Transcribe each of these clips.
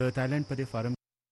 د تایلند په دې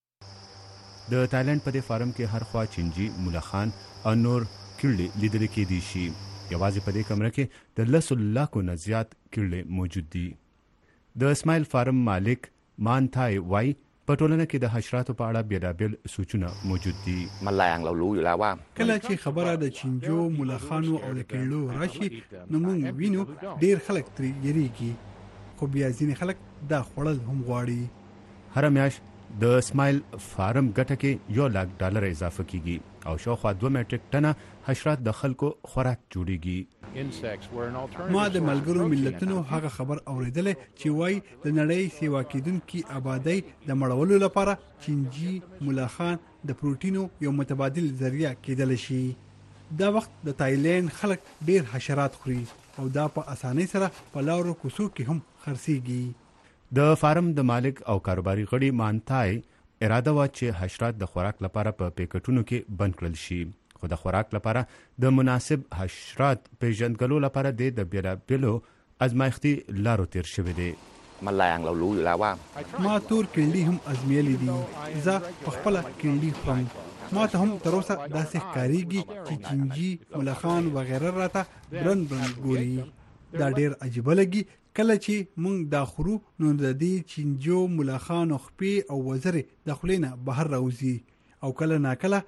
فارم کې هر خوا چینجی، ملخان او نور کیړلې لیدل کېدی شي. یوازې په دې کمره کې د 10 لاکو نه زیات کیړلې موجود دي. د اسماعیل فارم مالک مانتای وای په ټولنه کې د حشراتو په اړه بیلابیل سوچونه موجود دي. کله چې خبره د چینجو، ملخانو او د کیړلو راشي نو موږ وینو ډیر خلک ترې یریږي، خو بیا ځینې خلک دا خوړل هم غواړي. هر میاشت د اسماعیل فارم ګټه کې $1,00,000 اضافه کیږي او شاوخوا 2 میټریک ټنه حشرات د خلکو خوراک جوړیږي. ما د ملګرو ملتونو هغه خبر اوریدلې چې وای د نړۍ سیوا کېدونکي آبادی د مړولو لپاره چینجی، ملخان د پروتینو یو متبادل ذریعہ کېدل شي. دا وخت د تایلند خلک ډیر حشرات خوري او دا په اسانۍ سره په لارو کوڅو کې هم خرڅيږي. د فارم د مالک او کاروباري غړي مانتای اراده وا چې حشرات د خوراک لپاره په پیکټونو کې بند کړل شي، خو د خوراک لپاره د مناسب حشرات پیژندګلو لپاره د بیلابیلو ازمایښتي لارو تیر شوی دی. ما تور کیڼلي هم ازمیلي دي، زه په خپله کیڼلي خورم. ما ته هم تر اوسه داسې ښکارېږي چې چینجي، ملخان وغیره راته برند ګوري. دا ډیر عجیبه لګي. کله چې موږ دا خورو نو د دې چینجو، ملخانو خپې او وزرې د خولې نه بهر راوځي او کله ناکله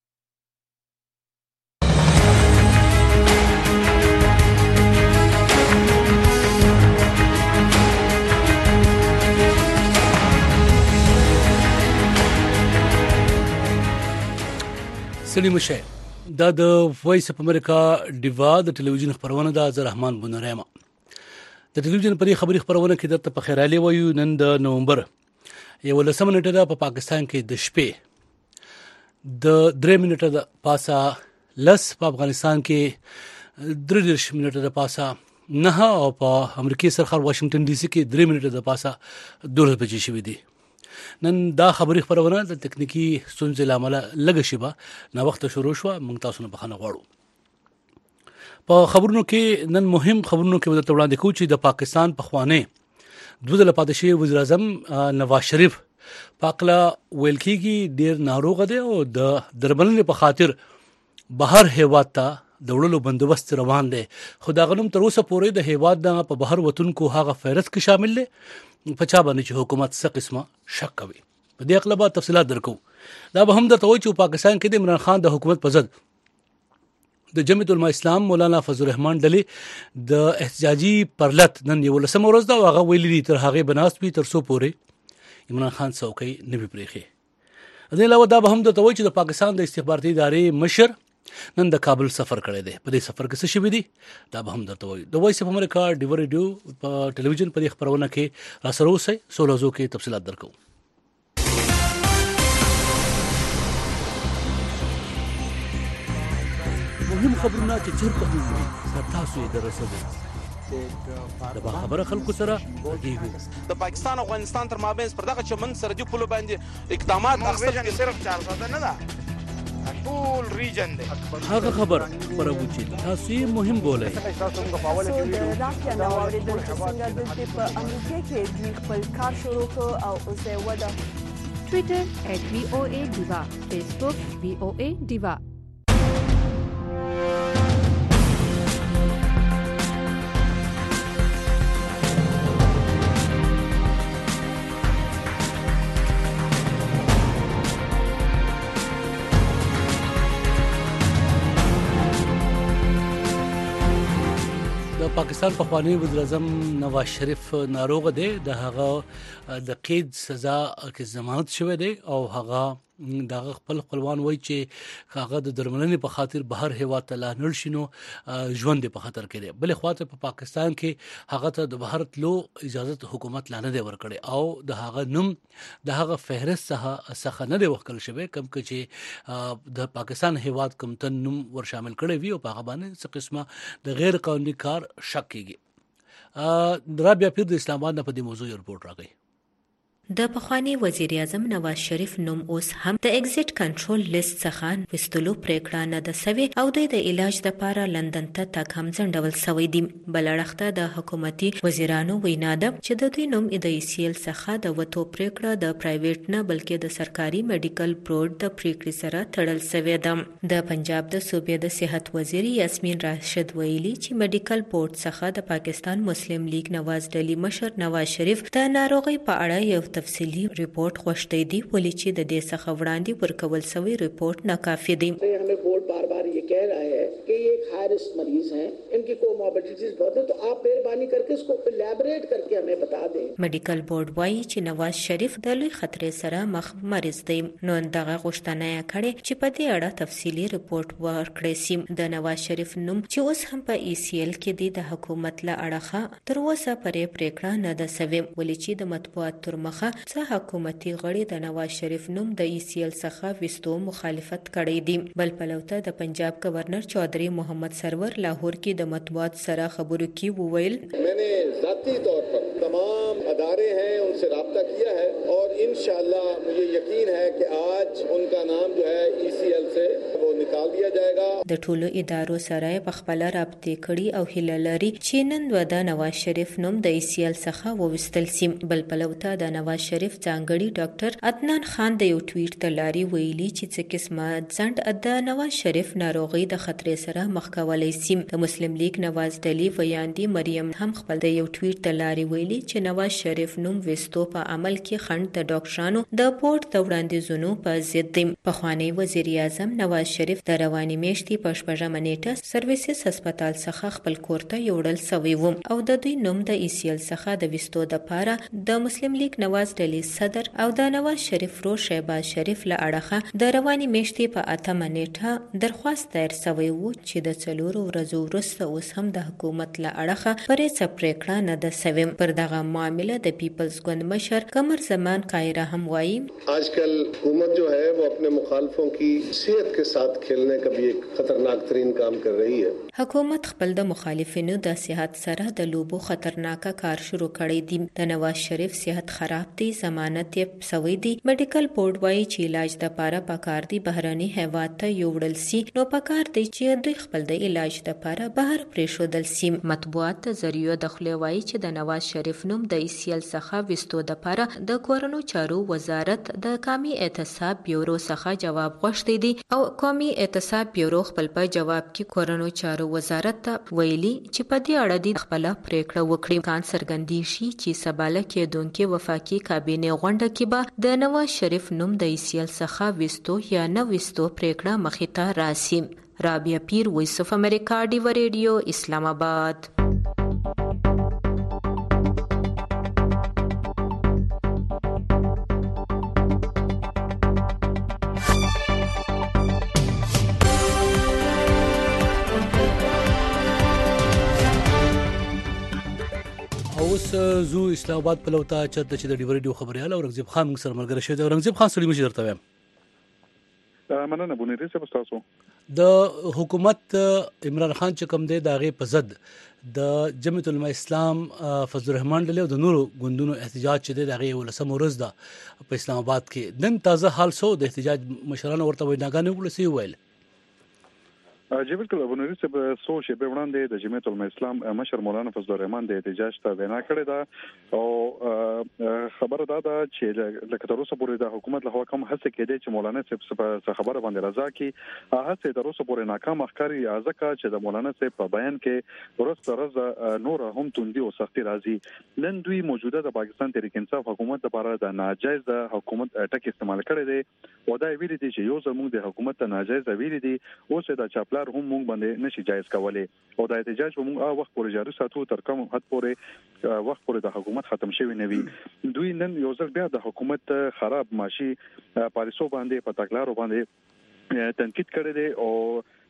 سلیم شه. دا د وایس اف امریکا ډیوا د ټلویزیون خبرونه ده. زه رحمان بنورما د ټلویزیون پر خبري خبرونه کې درته په خیرالي وایو. نن د نومبر 11 نیټه ده په پاکستان کې د شپې د 3 منټه د پاسه لس، په افغانستان کې 3 منټه د پاسه 9 او په امریکای سرخر واشنگټن ډي سي کې 3 منټه د پاسه 12 بجې شوې دي. نن دا خبري خبرونه د تکنیکی ستونزې لامل لږ شي به نو وخت شروع شو. موږ تاسو نه بخښنه غواړو. په خبرونو کې نن مهم خبرونو کې ودرته وړاندې کوو چې د پاکستان پخوانی دوه پادشاه وزیر اعظم نواز شریف پاکلا ویل کېږي ډیر ناروغ دی او د درملنې په خاطر بهر هیواد ته د وړلو بندوبست روان دی. خو دا غنوم تر اوسه پورې د هیواد د په بهر وتونکو هغه فهرست کې شامل دی په چا باندې چې حکومت څه قسمه شک کوي. په دې اړه به تفصيلات درکو. دا به هم درته وایي چې پاکستان کې د عمران خان د حکومت په ضد د جمعیت العلماء اسلام مولانا فضل الرحمن ډلې د احتجاجي پرلط نن 11 ورځ دا هغه ویلي تر هغه بناست وي تر څو پورې عمران خان څوکۍ نه وي پرېخي. د علاوه دا به هم درته وایي چې د پاکستان د استخباراتي ادارې مشر نن د کابل سفر کړی دی. په دې سفر کې څه شوي دي دا به هم درته وایي. د وایس اف امریکا ډیو ریډیو په ټلویزیون په دې خبرونه کې را سره اوسئ. سولوزو کې تفصيلات درکو. مهم خبرونه چې چیرته وي تاسو یې درسوي. د خبره خلکو سره کېږي. د پاکستان او افغانستان تر مابین پر دغه چمن سرحدي پولو باندې اقدامات اخیستل صرف 400 نه ده، ټول ریجن دی. هغه خبر خبرو چې تاسو یې مهم بولئ. د رافیا نو اوریدل چې څنګه د په امریکا کې دوی خپل کار شروع کړ او اوس یې وده. ټویټر @VOA Diva، فیسبوک VOA Diva. پاکستان پخوانی وزیر اعظم نواز شریف ناروغ دی. د هغه د قید سزا کې ضمانت شوی دی او هغه دغه خپلوان وایي چې هغه د درملنې په خاطر بهر هیواد ته لاړ شي نو ژوند په خطر کې دی. بل خواته په پاکستان کې هغه ته د بهر تلو اجازه حکومت لانه دی ورکړي او د هغه نوم د هغه فهرست څخه نه دی وکړل شوی کوم چې د پاکستان هیواد کوم تن نوم ور شامل کړي وي او په هغه باندې څه قسمه د غیر قانوني کار شک کیږي. رابعه پیر د اسلام آباد په دې موضوع رپورټ راغی. د پخوانی وزیر اعظم نواز شریف نوم اوس هم د ایگزیټ کنټرول لیست څخه وستلو پریکړه نه ده سوي او د علاج لپاره لندن ته تګ هم ځنډول سوی دی. بل اړخته د حکومتي وزیرانو وینا ده چې د دوی نوم د ECL څخه د وټو پریکړه د پرایویټ نه بلکې د سرکاري میډیکل بورډ د پریکړې سره تړل شوی ده. د پنجاب د صوبې د صحت وزیر یاسمین راشد ویلي چې میډیکل بورډ څخه د پاکستان مسلم لیگ نواز ډلي مشر نواز شریف د ناروغي په اړه یو تفصیلی ریپورت غوښتي دي ولې چې د دې څخه وړاندې ورکول شوی ریپورت ناکافي دی. हमें बोर्ड बार-बार ये कह रहा है कि ये एक हाई रिस्क मरीज हैं, इनकी कोमॉर्बिडिटीज बहुत है, तो आप मेहरबानी करके इसको इलैबोरेट करके हमें बता दें. میډیکل بورډ وایي چې نواز شریف د لوی خطرې سره مخ مریض دی. نو دغه غوښتنه یې کړې چې په دې اړه تفصیلی ریپورت ورکړي شي. د نواز شریف نوم چې اوس هم په ECL کې دی د حکومت له اړخه تر اوسه پرې پریکړه نه ده سوې ولې چې د مطبوعات تر مخه څه حکومتي غړي د نواز شریف نوم د ECL څخه وستو مخالفت کړی دی. بل پلوته د پنجاب گورنر چودھری محمد سرور لاہور کی د مطبوعات سره خبرو کی وویل میں نے ذاتی طور پر تمام ادارے ہیں ان سے رابطہ کیا ہے اور انشاءاللہ مجھے یقین ہے کہ آج ان کا نام جو ہے ECL سے وہ نکال دیا جائے گا. د ټولو ادارو سره په خپل رابطه کړي او هیله لري چې نن د نواز شریف نوم د ECL څخه ووستل شي. بل پلوته د نواز شریف ځانګړي ډاکټر عدنان خان د یو ټویټ ته لاري ویلي چې څه قسمه ځند د نواز شریف ناروغي د خطرې سره مخ کولای شي. د مسلم لیگ نواز ډلي ویاندي مریم هم خپل د یو ټویټ ته لاري ویلي چې نواز شریف نوم وستو په عمل کې خنډ د ډاکټرانو د بورډ د وړاندیزونو په ضد دی. پخوانی وزیر اعظم نواز شریف د رواني میاشتې په 8 نیټه سرویسز هسپتال څخه خپل کور ته یوړل شوی و او د دوی نوم د ECL څخه د وستو د پاره د مسلم لیگ نواز ډلي صدر او د نواز شریف رو شهباز شریف له اړخه د رواني میاشتې په 8 نیټه درخواست دایر شوی و چې د 4 ورځو وروسته اوس هم د حکومت له اړخه پرې څه پریکړه نه ده شوې. پر دغه معاملې د پیپلز ګوند مشر قمر زمان قاهره هم وایي आजकल हुकूमत जो है वो अपने मुखालफों की सेहत के साथ खेलने का भी एक खतरनाक तरीन काम कर रही है. حکومت خپل د مخالفینو د صحت سره د لوبو خطرناک کار شروع کړی دی. د نواز شریف صحت خراب دی، ضمانت یې سوی دی. میډیکل بورډ وایي چې علاج د پاره پکار دی بهراني هیواد ته یوړل سي. نو پکار دی چې دوی خپل د علاج لپاره بهر پریښودل سي. مطبوعات ذریعہ د خلې وایي چې د نواز شریف نوم د ECL څخه وستو د پاره د کورونو چارو وزارت د قومي احتساب بیورو څخه جواب غوښتي دي او قومي احتساب بیورو خپل په جواب کې کورونو چارو وزارت ته ویلي چې په دې اړه د خپل پریکړه وکړي. کان سرګندی شي چې سباله کې دونکو وفاقي کابینه غونډه کې به د نواز شریف نوم د ECL څخه وستو یا نه وستو پریکړه مخې ته راسي. رابعه پیر، وایس اف امریکا، ډیو ریډیو، اسلام آباد. اوس زو اسلام آباد په لوتا چرته چې د ډیو ریډیو خبريال او رنگزیب خان موږ سره ملګری شوی. رنگزیب خان سړي مشر ته وایم مننه بونیری څه تاسو د حکومت عمران خان چې کوم دی د هغې په ضد د جمعیت العلماء اسلام فضل الرحمن ډلې او د نورو ګوندونو احتجاج چې دی د هغې 19 ورځ ده په اسلام آباد کې. نن تازه حال سو د احتجاج مشرانو ورته ویناګانې وکړې څه ویل؟ جی بالکل ابونری صاحب سو شپه وړاندې د جمعیت العلماء اسلام مشر مولانا فضل الرحمن د احتجاج ته وینا کړې ده او خبره ده چې لکه تر اوسه پورې د حکومت له خوا کوم هڅه کېده چې مولانا صاحب خبره باندې رضا کی هڅه تر اوسه پورې ناکام ښکاري. ځکه چې د مولانا صاحب په بیان کې ورځ نور هم توندي او سختي راځي. نن دوی موجوده د پاکستان تحریک انصاف حکومت لپاره د ناجایز د حکومت ټکی استعمال کړی دی او دا ویلي دي چې یو زموږ د حکومت ته ناجایز ویلي دي اوس د چاپلا هم مونږ باندې نشي جایز کولای او د احتجاج په مونږ وخت پورې جاري ساتو تر کوم حد پورې وخت پورې د حکومت ختم شوی نه وي. دوی نن یو ځل بیا د حکومت خراب ماشي پالیسو باندې په تګلارو باندې تنقید کړی دی او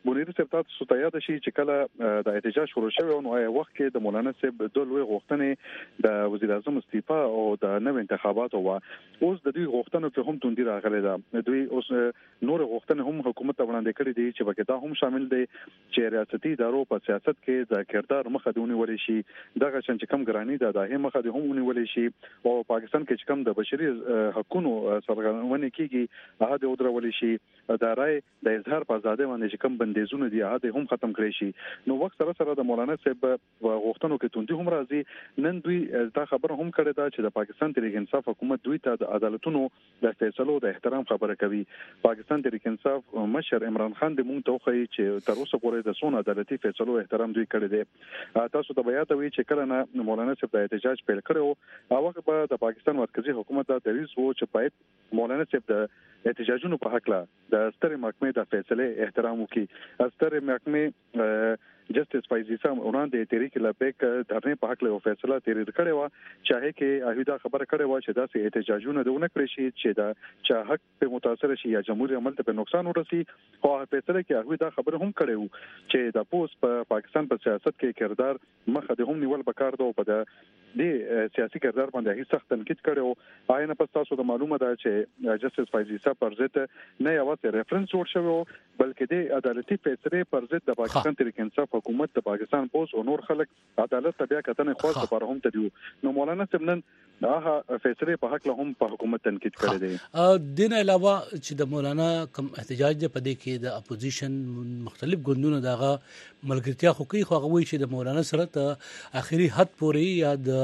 بونیر صاحب تاسو ته یاد شي چې کله د احتجاج شروع شوی نو وخت کې د مولانا صاحب د لوی غوښتنې د وزیر اعظم استعفا او د نوو انتخاباتو او اوس د دوی غوښتنو په هم توندي راغلي ده. دوی اوس نور غوښتنې هم حکومت ته وړاندې کړې دي چې بګدا هم شامل دي چې ریاستي ادارو په سیاست کې د کردار مخه دی ونیول شي، دغه چې کم ګرانی ده د هم مخه دی هم ونیول شي، او پاکستان کې چې کم د بشري حقوقو سرغړونه کیږي هغه د ودرول شي، د رائے د اظهار په آزادۍ باندې چې کم بندیزونه دي هغه هم ختم کړي شي. نو وخت سره سره د مولانا صاحب غوښتنو کې توندي هم راځي. نن دوی دا خبره هم کړې ده چې د پاکستان تحریک انصاف حکومت دوی ته د عدالتونو د فیصلو د احترام خبره کوي. پاکستان تحریک انصاف مشر عمران خان د مونږ ته خوي چې تر اوسه پورې د سون عدالتي فیصلو احترام دوی کړی دی. تاسو ته بیا ته وی چې کله نه مولانا صاحب د احتجاج پیل کړو هغه وخت به د پاکستان مرکزی حکومت د دریز وو چې باید مولانا صاحب د احتجاجونو په حق لا د ستر محکمې د فیصله احترام وکړي. ستر محکمې جسټس فایزي سم وړاندې تحریک لبیک دھرنې په حق له فیصله تیرې کړې و چې هغه اهیدا خبره کړې و چې داسې احتجاجونه دونه کړی شي چې دا چې حق په متاثر شي یا جمهوریت عمل ته په نقصان ورسي. او فیصله کې هغه دا خبره هم کړې و چې د پوس په پاکستان په سیاست کې کردار مخه د هم نیول بکار ده او په د سیاسي کردار باندې هیڅ سخت تنقید کړو. آینه پس تاسو ته معلومه ده چې جسټس فایزي سم پر ضد نه یوازې ریفرنس جوړ شوی بلکې د عدالتي فیصله پر ضد د پاکستان تحریک انصاف حکومت د پاکستان پوس او نور خلک عدالت ته بیا کتنې خاص لپاره هم تدیو. نو مولانا صاحب نن هغه فیصله په حق له هم په حکومت تنقید کړی دی. دین علاوه چې د مولانا کم احتجاج دی په دې کې د اپوزیشن مختلف ګوندونو دغه ملګرتیا خو کوي، خو هغه وایي چې د مولانا سره ته اخیری حد پورې یا د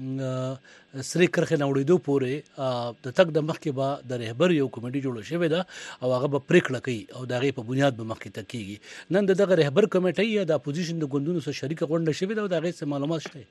سری کرخه نوړېدو پورې د تک د مخ کې به د رهبر یو کمیټي جوړ شوی دا او هغه به پریکړه کوي او دغه په بنیاد به مخ کې تکیږي. نن دغه رهبر کمیټي یا د اپوزیشن د ګوندونو سره شریک غونډه شوی دا او دغه څه معلومات شته.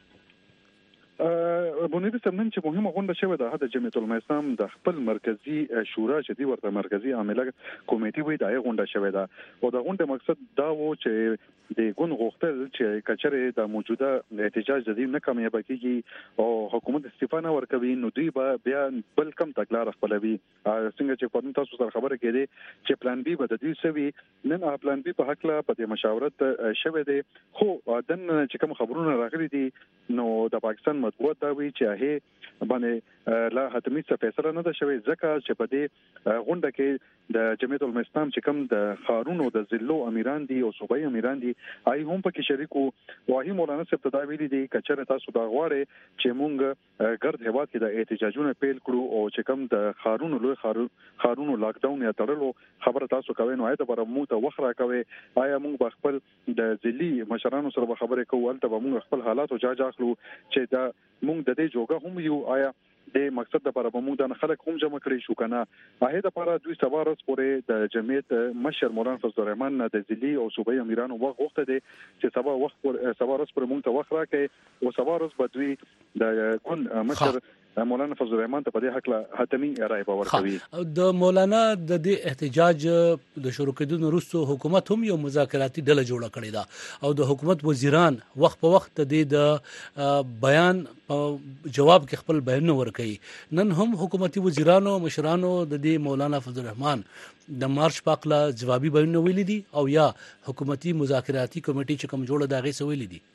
بونیر صاحب نن چې مهمه غونډه شوې ده د جمعیت العلماء اسلام د خپل مرکزی شورا چې دی ورته مرکزی عامله کمیټي وي دا غونډه شوې ده او د غونډې مقصد دا و چې د ګوند غوښتل چې کچره د موجوده احتجاج د دې نه کامیاب کیږي او حکومت استعفا نه ورکوي نو دوی به بیا بل کم تګلار خپلوي. څنګه چې په تاسو سره خبره کړي چې پلان بي به د دوی سوي نن پلان بي په حق لا په مشاورت شوه دي، خو دن چې کوم خبرونه راغلي دي نو د پاکستان مطبوعات دا وی چې هغه باندې لا حتمی څه فیصله نه ده شوې ځکه چې په دې غونډه کې د جمعیت العلماء اسلام چې کوم د خارونو د ضلعو امیران دي او صوبایي امیران دي آی هم په کې شریکو واهي مولانا صاحب ته دا ویلي دي کچره تاسو دا غواړي چې مونږ ګرد هواد کې د احتجاجونه پیل کړو او چې کوم د خارونو لوی خارونو لاک ډاون یا تړلو خبره تاسو کوي نو آیته پر مو ته وخره کوي آیا مونږ خپل د ځلي مشرانو سره خبرې کوو ولته مونږ خپل حالات او جاج اخلو چې دا مونږ د دې جوګه هم یو آیا د مقصد لپاره به موږ د خلک هم جمع کړی شو کنه. هغه د لپاره دوی سوارس پورې د جمعیت مشر مولانا فضل الرحمن د ځلي او صوبایي امیرانو وغوښته دي چې سوارس پورې موږ ته وخت راکړي او سوارس به دوی د ګوند مشر مولانا فضل الرحمن ته په دې حق له حتمی رائے باور کوي. د مولانا د دې احتجاج د شروع کېدو وروسته حکومت هم یو مذاکراتي ډله جوړه کړې ده او د حکومت وزیران وخت په وخت د بیان جواب کې خپل بیان ورکړي. نن هم حکومتي وزیرانو مشرانو د دې مولانا فضل الرحمن د مارچ پاکلا جوابي بیان ویلي دي او یا حکومتي مذاکراتي کمیټې چې کوم جوړه دا غي سویلي دي.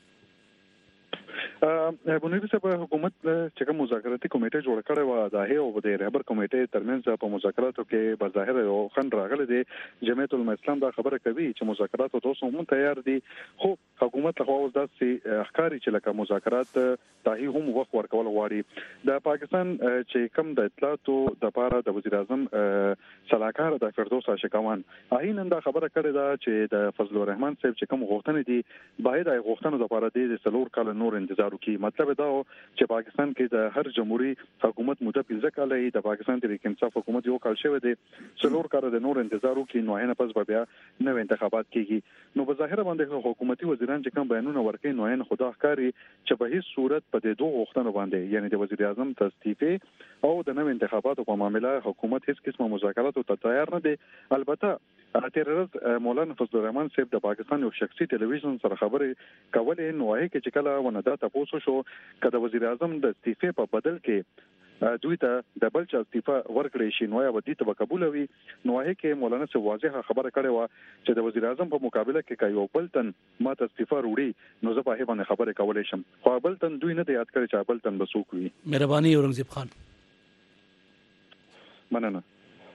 بونیر صاحب حکومت چې کوم مذاکراتي کمیټه جوړ کړې و دا هي او د رهبر کمیټې ترمنځ په مذاکراتو کې بظاهر یو خند راغلی دی. جمعیت العلماء اسلام دا خبره کوي چې مذاکرات اوس هم تیار دي، خو حکومت له خوا داسې اخکاری چې لکه مذاکرات ته هم وخت ورکول غواړي. د پاکستان چې کوم د اطلاعاتو د لپاره د وزیر اعظم صلاحکار د فردوس عاشقوان هغه نن دا خبره کړې ده چې د فضل الرحمن صاحب چې کوم غوښتنې دي باید د غوښتنو لپاره د سلور کال نور انتظار کی مطلب دا چې پاکستان کې د هر جمهوریت حکومت مده 15 کال د پاکستان تحریک انصاف حکومت یو کال شوی دی څلور کال د نور انتظار کی نو نه پس بیا نو انتخابات کیږي نو په ظاهر باندې حکومتي وزیران چې کوم بیانونه ورکړي نو نه خدا ښکاری چې په هیڅ صورت په دې دوه غوښتنو باندې یعنی د وزیر اعظم استعفاء او د نو انتخاباتو په معاملې حکومت هیڅ قسمه مذاکرات ته تیار نه دی. البته تیر ورځ مولانا فضل الرحمن صاحب د پاکستان یو شخصي ټلویزیون سره خبرې کولې نو هغه کې چې کله ونه دا تاسو شو کله وزیر اعظم د استعفا په بدل کې دوی ته د بل چا استعفا ورکړې شي نو یا ودی ته قبول وي نو هغه کې مولانا صاحب واضحه خبره کړې و چې د وزیر اعظم په مقابله کې کایو بلتن ماته استعفا وروړي نو زه په هغه باندې خبره کولای شم خو بلتن دوی نه یاد کړی چې بلتن بسوک وي. مهرباني اورنګزیب خان. مننه.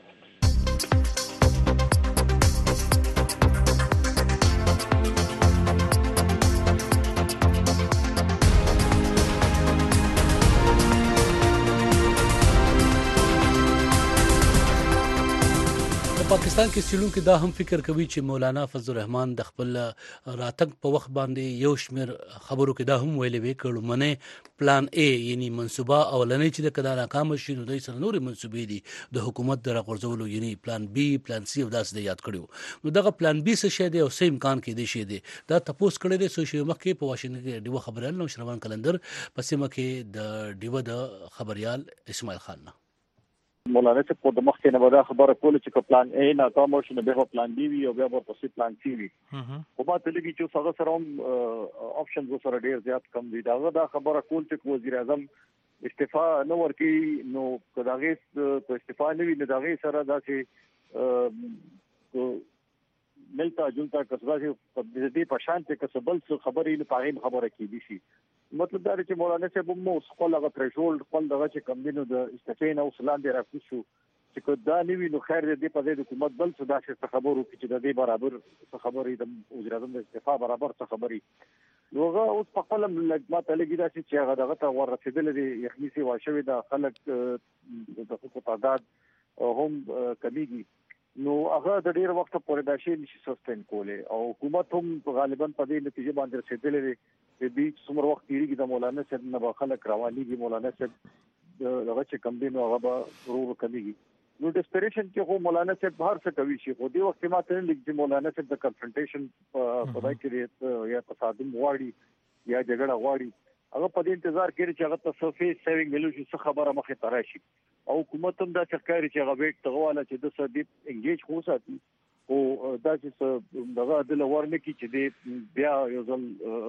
پاکستان کې سیلونکو دا هم فکر کوي چې مولانا فضل الرحمن د خپل راتګ په وخت باندې یو شمیر خبرو کې دا هم ویلې وی کړو منه پلان ا یعنی منصوبه اولنې چې د کدا ناکام شي نو د سره نورې منصوبې دي د حکومت د راغورځولو یعنی پلان بی پلان سی او داس د یاد کړو نو دغه پلان بی څه شه دی او سیم امکان کې دی شه دی دا تاسو کړی دی سوشل مخکې په واشنګټن کې دیو خبريال نو شروان کلندر پسې مخکې د دیو د خبريال اسماعیل خان نه مولانا صاحب په مخکې نه ودا خبره کوله چې پلان ا ناکام شو نو به پلان بی وی او بیا ورپسې پلان سی وی خو ما ته لګي چې څنګه سره هم آپشنز سره ډیر زیات کم دي دا خبره کول چې وزیر اعظم استعفا نو ورکی نو کداغه په استعفا نه وی نه داغه سره دا چې ملتا جلتا کسبه چې د دې په شان کې کسبل خبرې نه پاغې خبره کې دي شي مطلب دا چې مولانا صاحب مو خپل هغه تھریشولډ خپل دغه چې کم دینو د استفین او سلام دی راکو شو چې کدا نیوی نو خیر دې په دې حکومت بل څه داسې خبرو کې چې د دې برابر خبرې د وزیر اعظم د استعفا برابر څه خبرې نو هغه اوس په خپل ما ته لګی دا چې هغه دغه ته ورسېدل دي یخني سي واښوي د خلک د حقوق تعداد هم کمیږي نو هغه د ډیر وخت پورې دا شی نشي سستین کوله او حکومت هم غالبا په دې نتیجه باندې رسیدلې دي د څومره وخت تیریږي د مولانا صاحب نه به خلک روانيږي مولانا صاحب دغه چې کم دي نو هغه به ورو کمیږي نو ډیسپریشن کې خو مولانا صاحب هر څه کوي شي خو دې وخت ما ته لګي مولانا صاحب د کنفرنټیشن په دای کې یا تصادم غواړي یا جګړه غواړي هغه په دې انتظار کوي چې هغه تصفی سیوینګ ملو شي خبره مخه تراشي او حکومت هم دا چکاري چې هغه ویټ تغواله چې د سدي انګیج خو ساتي او دا چې دغه د لورنه کې چې دی بیا یو ځل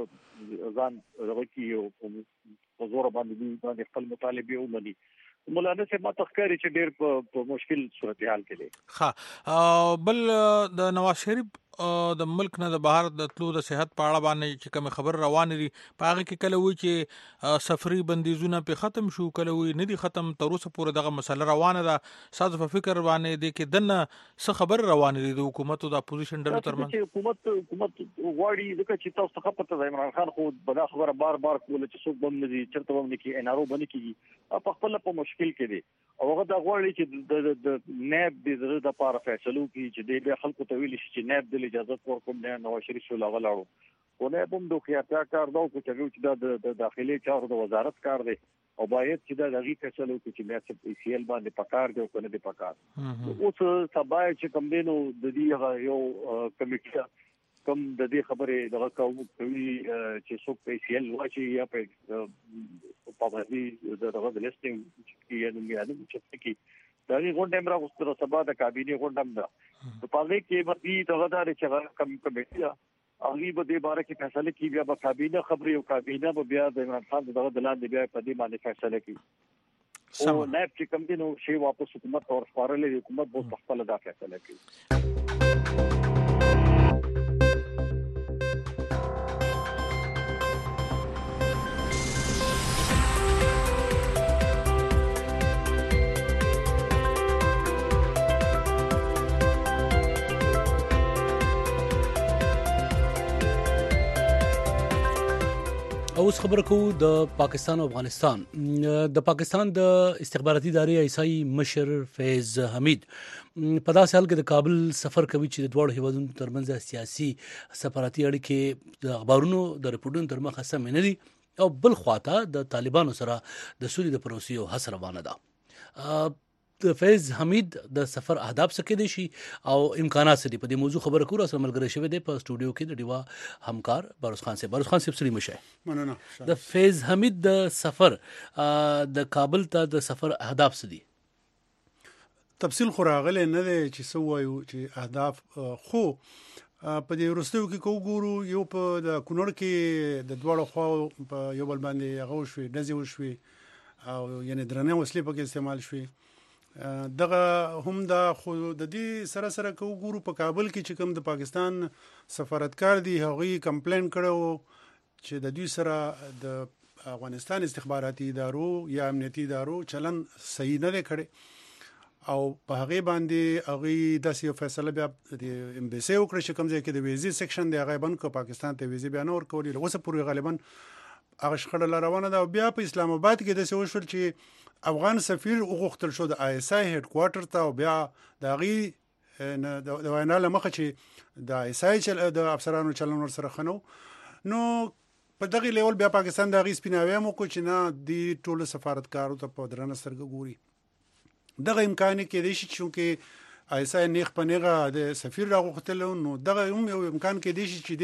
ځان راوکی او په زور باندې خپل مطالبه ومني مولانا صاحب ما تخکاری چې ډېر په مشکل صورتحال کې دي. ها بل د نواز شریف د ملک نه د بهر د تلو د صحت په اړه باندې چې کوم خبر روان دي په هغه کې کله وی چې سفري بندیزونه په ختم شو کله وی نه دي ختم تر اوسه پورې دغه مسله روانه ده ساده په فکر باندې دي کې دنه څه خبر روان دي د حکومت او د اپوزیشن ډلو ترمنځ حکومت غواړي ځکه چې تاسو ته پته ده عمران خان خو بدا خبره بار کول چې څوک بم نه دي چرته بم نه کی ان ار او باندې کیږي په خپل په مشکل کې دي او هغه دا غواړي چې د نیب د زړه د پاره فیصلو کې چې د خلکو ته ویل شي چې نیب د اجازه ورکوم نه نو شریف شو لاغلاړو او نه بم دوه خیاطه کار دا چې د داخلي چارو د وزارت کار دی او باید چې دا دغه فیصلو کې چې مې څه پی سی ال باندې پکار دی او کنه دی پکار اوس سبا چې کم دینو د دې یو کمیټه کم د دې خبره دغه کوي چې څوک پی سی ال واچي یا په پابندي دغه لیستینګ کې یا نو یاد چې دغه غونډه راغستره سبا د کابینه غونډه ده په پاره کې به دغه دار چې کم کمیټه اغي به د باره کې فیصله کی بیا په کابینه خبري او کابینه به بیا د عمران خان دغه دلان دی بیا په دې باندې فیصله کی او نائب چې کم دي نو شی واپس حکومت اور سپارلې حکومت به خپل دا فیصله کوي. اوس خبر کو د پاکستان او افغانستان د پاکستان د استخباراتي ادارې ایسای مشر فیض حمید په داسې حال کې د کابل سفر کوي چې د دوه هیوادونو ترمنځ سیاسي سفارتي اړیکې د اخبارونو د رپورټونو تر مخه سم نه دي او بل خواته د طالبانو سره د سولې د پروسې هڅه روانه ده. د فیض حمید د سفر اهداف څه کې دي شي او امکانات څه دي په دې موضوع خبره کور سره ملګری شوی دی په سټوډیو کې د دیوا همکار باروس خان صاحب سړي مشه مننه. د فیض حمید د سفر د کابل ته د سفر اهداف څه دي؟ تفصیل خو راغلی نه دی چې څه وایو چې اهداف خو په دې وروستیو کې کو ګورو یو په د کونړ کې د دواړو خواو په یو بل باندې هغه وشوې ډزې وشوې او یعنی درنې وسلې پکې استعمال شوې دغه هم دا خو د دې سره سره کو ګورو په کابل کې چې کوم د پاکستان سفارتکار دی هغه کمپلین کړو چې د دوی سره د افغانستان استخباراتي ادارو یا امنیتي ادارو چلن صحیح نه کړي او په هغه باندې هغه د سیو فیصله بیا د امبیسي وکړه چې کوم ځای کې د ویزې سیکشن دی هغه بند کو پاکستان ته ویزې بیا نور کولی اوسه پورې غالبا هغه شخړه روانه ده او بیا په اسلام آباد کې د سیو شول چې افغان سفیر وغوښتل شو د آی اس آی هډ کوارټر ته او بیا د هغه د وینا لمخه چې د آی اس آی د افسرانو چلن ور سره خنو نو په دغه لیول بیا پاکستان د هغه سپیناوي مو کو چې نه دی ټول سفارتکارو ته په درنه سترګه ګوري دغه امکان کې دی چې آی اس آی نیغ په نیغه د سفیر راغوښتل نو دغه یو امکان کې دی چې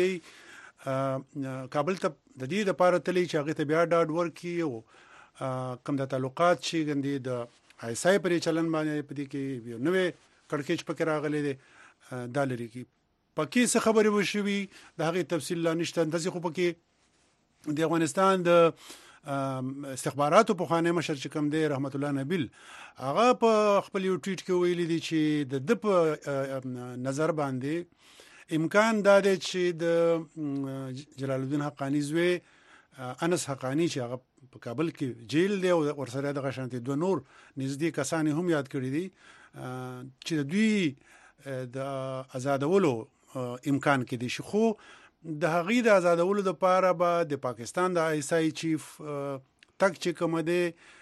دی کابل ته د دې لپاره تللی چې هغه ته بیا ډاډ ورکړي او کوم د تعلقات چې ګندې د آی اس آی پرې چلن باندې په دې کې یو نوې کړکېچ پکې راغلی دی دا لري کې پکې څه خبرې وشوي د هغې تفصیل لا نشته داسې خو پکې د افغانستان د استخباراتو په خانه مشر چې کوم دی رحمت الله نبیل هغه په خپل یو ټویټ کې ویلي دي چې د په نظر باندې امکان دا دی چې د جلال الدین حقانی زوی انس حقانی چې هغه په کابل کې جیل دی او ورسره د غشانتي دوه نور نږدې کسان هم یاد کړی دي چې دوی د آزادولو امکان کې دي شي خو د هغې د آزادولو لپاره به د پاکستان د آی اس آی چیف تک چې کوم دی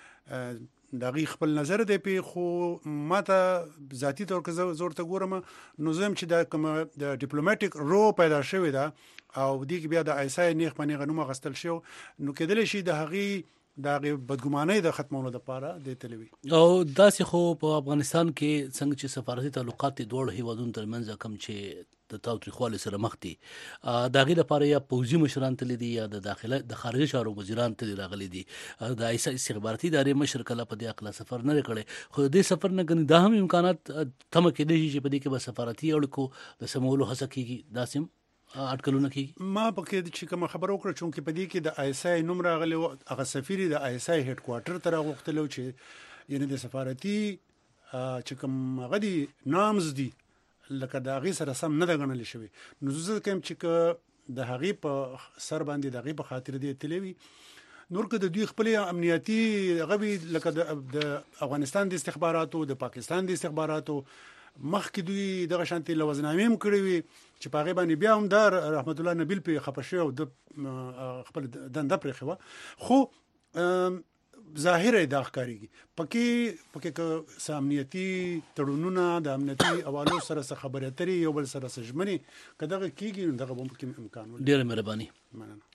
د هغې خپل نظر دی پې خو ماته ذاتي طور که زه ورته ګورم نو زه یم چې دا کومه د ډیپلوماټیک رو پیدا شوې ده او دې کې بیا د آی اس آی نیغ په نیغه نوم اخیستل شو نو کېدلی شي د هغې د هغې بدګمانۍ د ختمولو لپاره دی تللی وي او داسې خو په افغانستان کې څنګه چې سفارتي تعلقات دي دواړو هیوادونو ترمنځ کم چې د تاوتریخوالي سره مخ دي د هغې لپاره یا پوځي مشران تللی دي یا د خارجي چارو وزیران تللی راغلي دي د آی اس آی استخباراتي ادارې مشر کله په دې عقله سفر نه دی کړی خو د دې سفر نه ګنې دا هم امکانات تمه کېدی شي چې په دې کې به سفارتي اړیکو د سمولو هڅه کېږي داسې هم اټکلونه کېږي ما پکې چې کومه خبره وکړه چونکې په دې کې د آی اس آی نوم راغلی و هغه سفیر د آی اس آی هډ کوارټر ته راغوښتلی و چې یعنې د سفارتي چې کوم هغه دي نامز دي لکه د هغې سره سم نه ده ګڼلی شوي نو زه کوم چې د هغې په سر باندې د هغې په خاطر دی تللی وي نور که د دوی خپلې امنیتي هغه وي لکه د افغانستان د استخباراتو د پاکستان د استخباراتو مخکې دوی دغه شانتې لوظنامې هم کړې وي چې په هغې باندې بیا هم دا رحمت الله نبیل پې خفه شوی او د خپل دنده پرېښې وه خو ظاهره دا ښکارېږي پکې که څه امنیتي تړونونه د امنیتي حوالو سره څه خبرې اترې یو بل سره څه ژمنې که دغه کېږي نو دغه به هم پکې امکان ولري ډېره مهرباني مننه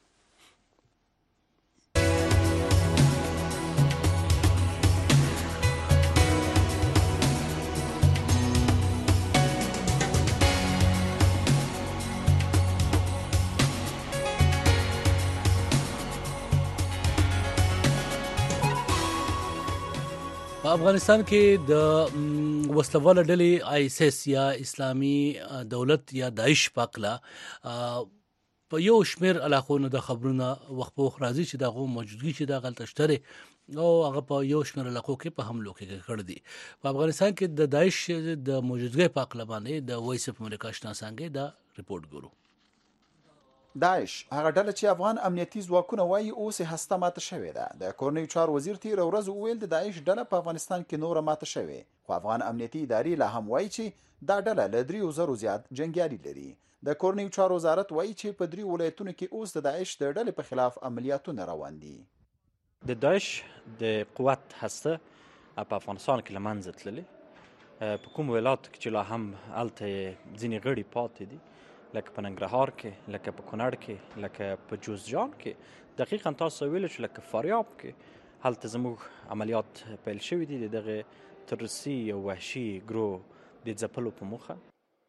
په افغانستان کې د وسلواله ډلې آی اس ایس یا اسلامي دولت یا داعش پاکلا په یو شمیر علاقو نه د خبرونه وخت په وخت راځي چې دغه موجودګي چې د غلطه شتره او هغه په یو شمیر علاقو کې په حملو کې کړ دي په افغانستان کې د داعش د موجودګي پاکلا باندې د وایس اف امریکا شناسانګي دا رپورت ګورو داعش هغه ډله چې افغان امنیتي ځواکونه وایي اوس یې هسته ماته شوې ده د کورنیو چارو وزیر تېره ورځ وویل د داعش ډله په افغانستان کې نوره ماته شوې خو افغان امنیتي ادارې لا هم وایي چې دا ډله له 3,000 زیات جنګیالي لري د کورنیو چارو وزارت وایي چې په 3 ولایتونو کې اوس د داعش د ډلې په خلاف عملیاتونه روان دي د داعش د قوت هسته په افغانستان کې له منځه تللې په کوم ولایت کې چې لا هم هلته ځینې غړي پاتې دي لکه په ننګرهار کې لکه په کونړ کې لکه په جوزجان کې دقیقاً تاسو ویل چې لکه فاریاب کې هلته زموږ عملیات پیل شوي دي دغه تروریستي او وحشي ګروه د ځپلو په موخه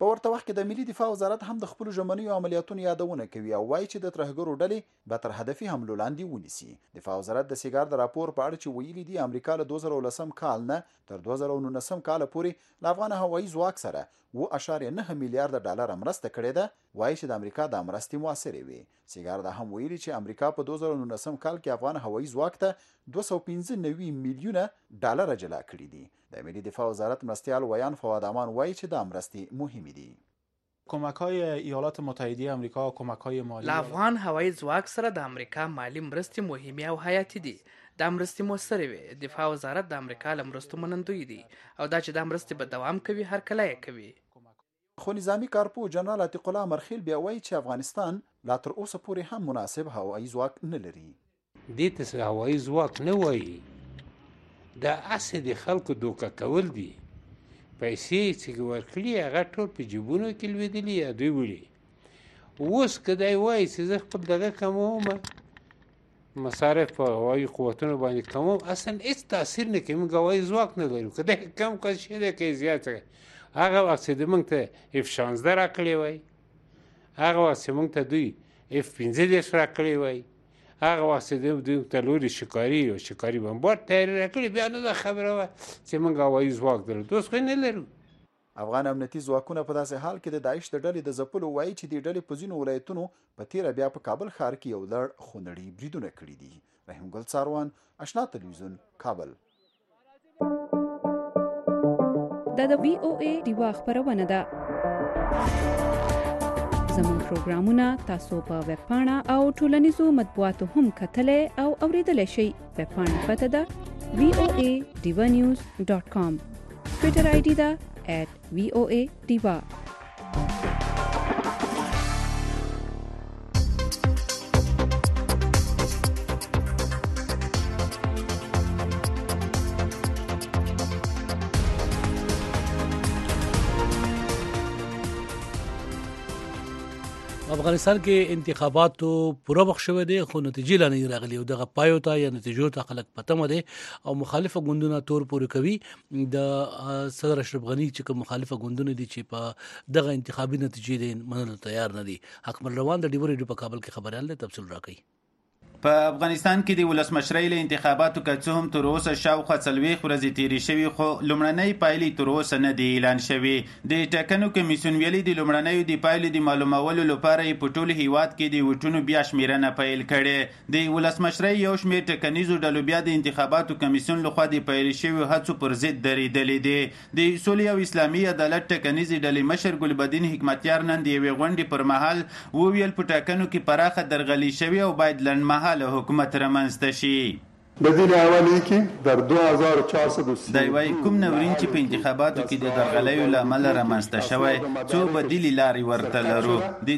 په ورته وخت کې د ملي دفاع وزارت هم د خپلو ژمنیو عملیاتونو یادونه کوي او وایي چې د ترهګرو ډلې به تر هدفي حملو لاندې ونیسي. دفاع وزارت د سیګار د راپور په اړه چې ویلي دي امریکا له 2010 کال نه تر 2019 کال پورې له افغان هوایي ځواک سره 2.9 میلیارډ ډالر مرسته کړې ده. وایي چې د امریکا د مرستې موثرې وي. سیګار دا هم ویلي چې امریکا په 2019 کال کې افغان هوایي ځواک ته 295 میلیونه ډالر جلا کړي دي. د ملي دفاع وزارت مرستیال ویان فواد امان وایي چې دا مرستې مهمې دي. کمک‌های ایالات متحده آمریکا و کمک‌های مالی له افغان هوایي ځواک سره د امریکا مالی مرستې مهمې او حیاتي دي. دا مرستې موثرې وي. دفاع وزارت د امریکا له مرستو منندوی دي او دا چې دا مرستې به دوام کوي هر کله یې کوي. خو نظامی کارپو جنرال عتیق الله مرخیل بیا وایي چې افغانستان لا تر اوسه پورې هم مناسب هوایي ځواک نه لري. دې ته هوایي ځواک نه وایي، دا اسې د خلکو دوکه کول دي. پیسې چې ورکړي هغه ټول په جیبونو کې لوېدلي یا دوی وړي. اوس که دی وایي چې زه خپل دغه کموم مصارف په هوایي قوتونو باندې کموم، اصلا هېڅ تاثیر نه کوي. موږ هوایي ځواک نه لرو. که دی کم کس شي دی که یې زیات کړی. هغه وخت چې موږ ته F-16 راکړی وای، هغه وخت چې موږ ته دوی F-15 راکړی وای، هغه وخت چې دوی ته لوري شکاري او شکاري بمبار تیاری راکړي، بیا نو دا خبره وه چې موږ هوایي ځواک درلود. اوس خو نه لرو. افغان امنیتي ځواکونه په داسې حال کې د داعش د ډلې د ځپلو وایي چې د ډلې په ځینو ولایتونو په تیره بیا په کابل ښار کې یو لړ خونړي بریدونه کړي دي. رحیم ګل څاروان، آشنا تلویزیون، کابل. دا د VOA ډیوا خبرونه ده. زموږ پروګرامونه تاسو په ویب پاڼه او ټولنیزو مطبوعاتو هم کتلای او اوریدلای شئ. ویب پاڼه پته ده voadivanews.com. ټویټر آی ډي ده @VOA_Diva. افغانستان کې انتخاباتو پوره وخت شوه دي خو نتیجې لا نه راغلي او دغه پایو ته یا نتیجو ته خلک پته دي او مخالفه ګوندونه تور پورې کوي. د صدر اشرف غنی چې کوم مخالفه ګوندونه دي چې په دغه انتخابي نتیجې دي منلو تیار نه دي. حکمل روان د ډیوري په کابل کې خبريال له تفصیل راکړي. په افغانستان کې د ولسمشرۍ له انتخاباتو که څه هم تر اوسه شاوخوا 40 ورځې تېرې شوي خو لومړنۍ پایلې تر اوسه نه دي اعلان شوې. د ټاکنو کمیسیون ویلي د لومړنیو د پایلو د معلومولو لپاره یې په ټول هیواد کې د ووټونو بیا شمیرنه پیل کړې. د ولسمشرۍ یو شمېر ټاکنیزو ډلو بیا د انتخاباتو کمیسیون لخوا د پیل شویو هڅو پر ضد درېدلې دي. د سولې او اسلامي عدالت ټاکنیزې ډلې مشر ګلبدین حکمتیار نن د یوې غونډې پر مهال وویل په ټاکنو کې پراخه درغلي شوې او باید لنډمهاله حکومت رامنځته شي. بدیل اولی کې در 2430 دا وایي کوم نورین چې په انتخاباتو کې د درغلیو له امله رامنځته شوی څو بدیلې لارې ورته لرو. د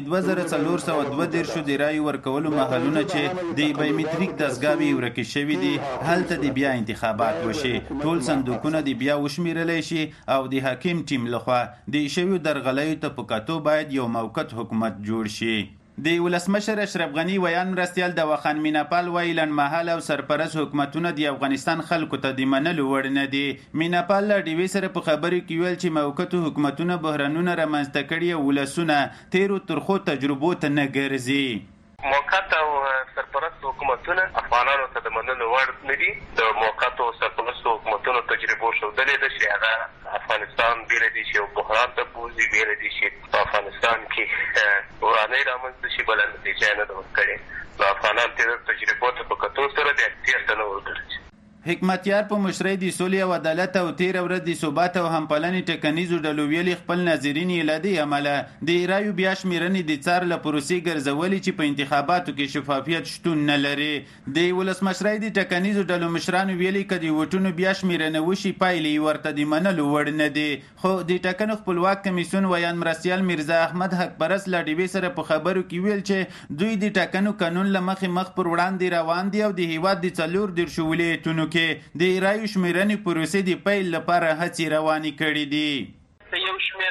2432 د رایو ورکولو محلونه چې د بایومټریک دستګاوې ورکې شوي دي هلته د بیا انتخابات وشي. ټول صندوقونه د بیا وشمیرلی شي او د حاکم ټیم لخوا د شویو درغلیو ته په کتو باید یو موقت حکومت جوړ شي. د ولسمشر اشرف غنی ویان مرستیال د وخان میناپال وایي لنډمهاله او سرپرست حکومتونه د افغانستان خلکو ته د منلو وړ نه دي. میناپال له ډیوې سره په خبرو کې ویل چې موقتو حکومتونه بحرانونه رامنځته کړي او ولسونه تیرو ترخو تجربو ته نه ګرځي. موقت او سرپرست حکومتونه افغانانو ته د منلو وړ نه دي. د موقت او سرپرست حکومتونو تجربو ښودلې ده چې هغه افغانستان بیله دي چې یو بحران ته بوځي، بیله دي چې په افغانستان کې ورانۍ رامنځته شي، بله نتیجه یې نه ده ورکړې. نو افغانان د تجربو ته په کتو سره د احتیاط ته نه ورګرځي. حکمتیار په مشرۍ د سولې او عدالت او تیر ورځ د ثبات او همپالنې ټاکنیزو ډلو ویلي خپل ناظرین یې له دې امله د رایو بیا شمیرنې د څار له پروسې ګرځولي چې په انتخاباتو کې شفافیت شتون نه لري. د ولسمشرۍ د ټاکنیزو ډلو مشرانو ویلي که د ووټونو بیا شمیرنه وشي پایلې ورته د منلو وړ نه دي. خو د ټاکنو خپلواک کمیسیون ویان مرستیال میرزا احمد حق پرست له ډیوې سره په خبرو کې ویل چې دوی د ټاکنو قانون له مخې مخ پر وړاندې روان دي او د هیواد د 34 ولایتونو د رایو شمیرنې پروسې د پیل لپاره هڅې روانې کړې دي. یو شمېر ټاکنیز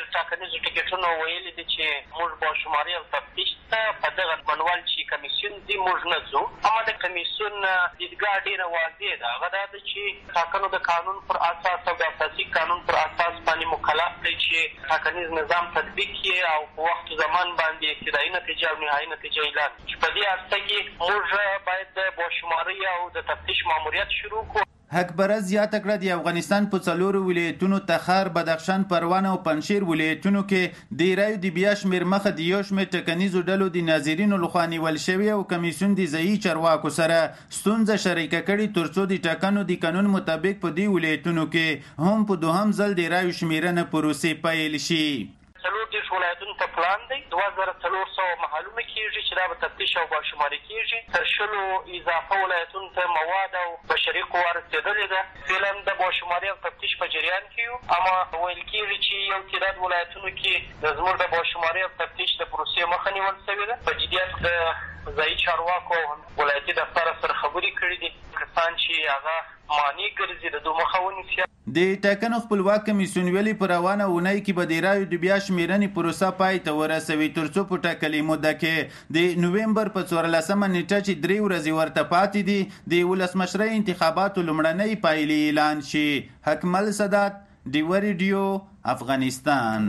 حافظو ټکټونو ویلي دي چې موږ باشماري او تفتیش ته په دغه منوال چې کمیسیون دی موږ نه ځو. اما د کمیسیون دیدګاه ډېره واضح ده. هغه دا ده چې ټاکنو د قانون پر اساس او د اساسي قانون پر اساس باندې مکلف دی چې ټاکنیز نظام تطبیق کړي او په وخت زمان باندې ابتدایي نتیجه او نهایي نتیجه اعلان کړي. چې په دې هسته کې موږ باید د باشماري او د تفتیش ماموریت شروع کړو. حکبره زیاته کړه د افغانستان په 4 ولایتونو تخار، بدخشان، پروان او پنجشیر ولایتونو کې د رایو د بیا شمېر مخه د یو شمېر ټاکنیزو ډلو د ناظرینو لخوا نیول شوي او کمیسیون د ځایي چارواکو سره ستونزه شریکه کړې ترڅو د ټاکنو د قانون مطابق په دې ولایتونو کې هم په دوهم ځل د رایو شمېرنه پروسې پیل شي. 40 ولایتونو ته پلان دی. 2400 محلونه کېږي چې دا به تفتیش او باشماري کېږي. تر 10 اضافه ولایتونو ته مواد او بشري قوه رسېدلې ده. فعلا د باشماري او تفتیش په جریان کې یو، اما ویل کېږي چې یو تعداد ولایتونو کې د زموږ د باشماري او تفتیش د پروسې مخه نیول شوې ده. په جدیت د ځایي چارواکو ولایتي دفتر سره خبرې کړې دي. کسان چې هغه معنی ګرځي د دوه مخه ونیسي. د ټاکنو خپلواک کمیسیون ویلي په روانه اونۍ کې به د رایو د بیا شمېرنې پروسه پای ته ورسوي ترڅو په ټاکلې موده کې د نومبر په 14مه نیټه چې 3 ورځې ورته پاتې دي د ولسمشرۍ انتخاباتو لومړنۍ پایلې اعلان شي. حکمل سادات، ډیوه ریډیو، افغانستان.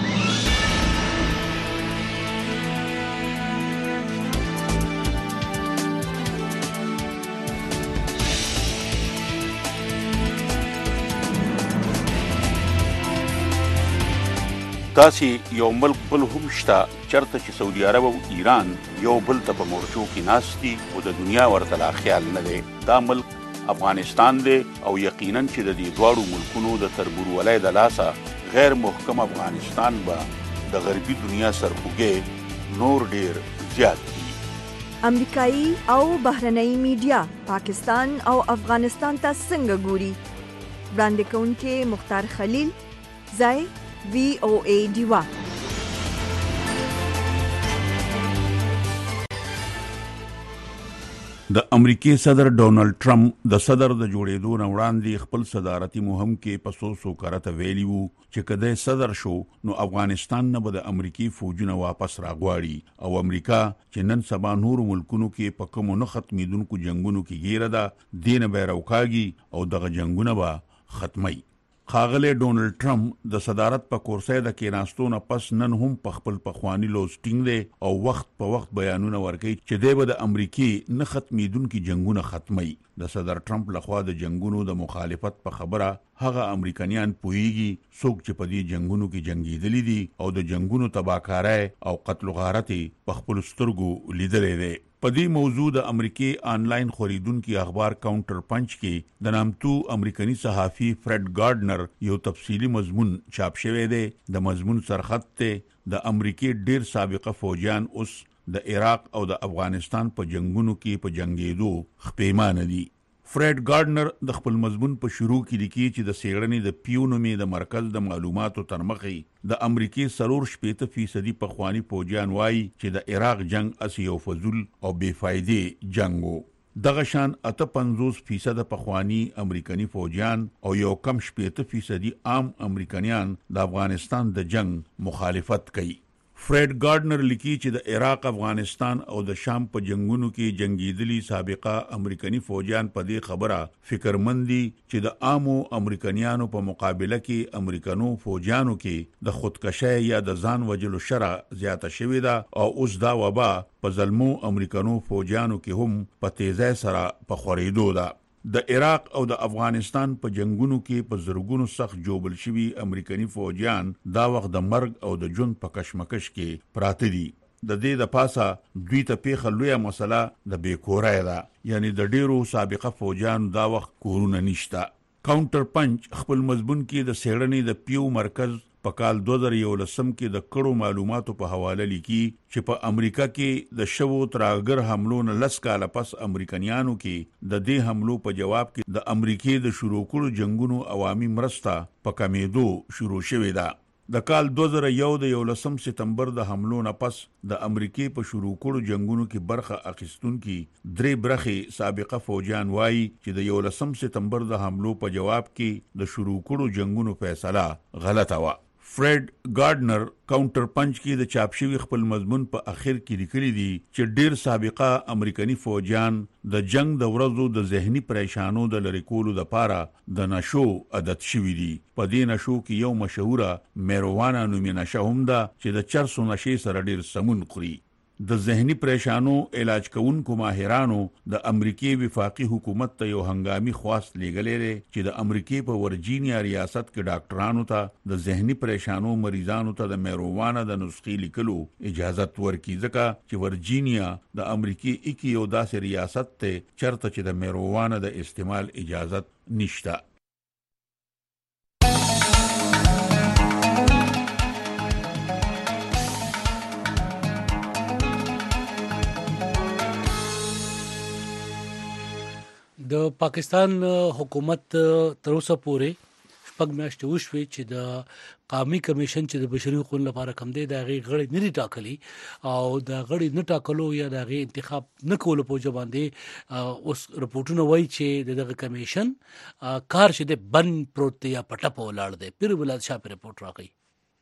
داسې یو ملک بل هم شته چرته چې سعودي عرب او ایران یو بل ته په مورچو کې ناست دي او د دنیا ورته لا خیال نه دی. دا ملک افغانستان دی او یقینا چې د دې دواړو ملکونو د تربورولۍ د لاسه غیر محکم افغانستان به د غربي دنیا سرخوږی نور ډیر زیات دي. امریکایي او بهرنۍ میډیا پاکستان او افغانستان ته څنګه ګوري؟ وړاندې کوونکي مختار خلیل، ځای VOA ډیوا. د امریکای صدر ډونالد ټرمپ د صدر د جوړېدو نه وړاندې خپل صدارتي مهم کې په سو کرته ویلی وو چې کله صدر شو نو افغانستان نه به د امریکای فوجونه واپس راغواړي او امریکا چې نن سبا نور ملکونو کې په کومو نه ختمېدونکو جنگونو کې ګیره ده دین به راوکاږي او دغه جنگونه به ختمي. ښاغلی ډونالد ټرمپ د صدارت په کورسۍ د کېناستو نه پس نن هم په خپل پخواني لوز ټینګ دی او وخت په وخت بیانونه ورکوي چې دی به د امریکې نه ختمېدونکي جنګونه ختموي. د صدر ټرمپ لخوا د جنګونو د مخالفت په خبره هغه امریکایان پوهیږي څوک چې په دې جنګونو کې جنګېدلي دي او د جنګونو تباهکارۍ او قتل و غارت په خپلو سترګو لیدلی دی. په دې موضوع د امریکای آنلاین خریدونکو اخبار کاونټر پنچ کې د نامتو امریکایي صحافي فرید گارډنر یو تفصیلی مضمون چاپ شوی دی. د مضمون سرخط ته د امریکای ډیر سابقه فوجیان اوس د عراق او د افغانستان په جنگونو کې په جنگېدو خپېمانه دي. فرید گارډنر د خپل مضمون په شروع کې لیکي چې د سیړنې د پیونومې د مرکز د معلوماتو تر مخې د امریکای 40% پخوانی فوجیان وایي چې د عراق جنگ اسی یو فضول او بے فایده جنگ وو. دغه شان 58% پخوانی امریکایي فوجیان او یو کم 60% عام امریکایان د افغانستان د جنگ مخالفت کوي. فرید گارډنر لیکي چې د عراق، افغانستان او د شام په جنگونو کې جنگیدلي سابقه امریکایي فوجیان په دې خبره فکرمند دي چې د عامو امریکایانو په مقابله کې امریکانو فوجیانو کې د خودکشي یا د ځان وژلو شرع زیاته شوې ده او اوس دا وبا په ظلمو امریکانو فوجیانو کې هم په تیزی سره په خورېدو ده. د عراق او د افغانستان په جنگونو کې په زرګونو سخت جوبل شوي امریکایي فوجیان دا وخت د مرګ او د ژوند په کشمکش کې پراته دي. د دې د پاسه دوی ته پیښه لویه مسله د بیکورۍ ده، یعنی د ډیرو سابقه فوجیان دا وخت کورونه نشته. کاونټر پنچ خپل مضمون کې د سیړنې د پیو مرکز په کال 2011 کې د کړو معلوماتو په حواله لیکي چې په امریکا کې د شوو تراګر حملو نه 10 کاله پس امریکایانو کې د دې حملو په جواب کې د امریکای د شروع کړو جنگونو عوامي مرسته په کمیدو شروع شوې ده. د کال 2001 د 11 سپتمبر د حملو نه پس د امریکای په شروع کړو جنگونو کې برخه اخیستونکي 3 برخې سابقه فوجیان وایي چې د 11 سپتمبر د حملو په جواب کې د شروع کړو جنگونو فیصله غلطه و. فريد ګارډنر کاونټر پنچ کې د چاپ شوی خپل مضمون په اخر کې لیکلي دي چې ډیر سابقه امریکایي فوجیان د جنگ د ورځو د ذهني پریشانو د لری کولو لپاره د نشو عادت شوی دي. په دې نشو کې یو مشهوره میروانا نومي نشه هم ده چې د چرسو نشې سره ډیر سمون خوري. د ذهني پریشانو علاج کوونکو ماهرانو د امریکای وفاقي حکومت ته یو هنګامي خواست لیږلې ده چې د امریکای په ورجینیا ریاست کې ډاکټرانو ته د ذهني پریشانو مریضانو ته د میروانا د نسخې لیکلو اجازه ورکړي، ځکه چې ورجینیا د امریکای کې یو داسې ریاست ته چرته چې د میروانا د استعمال اجازه نشته. د پاکستان حکومت تر اوسه پورې شپږ میاشتې وشوي چې د قومي کمیشن چې د بشري حقوقو لپاره کم دی د هغې غړي نه دي ټاکلي او د غړي نه ټاکلو یا د هغې انتخاب نه کولو په وجه باندې اوس رپورټونه وایي چې دغه کمیشن کار چې دی بند پروت دی یا په ټپه ولاړ دی. پیر ولاد شاه په رپورټ راغی.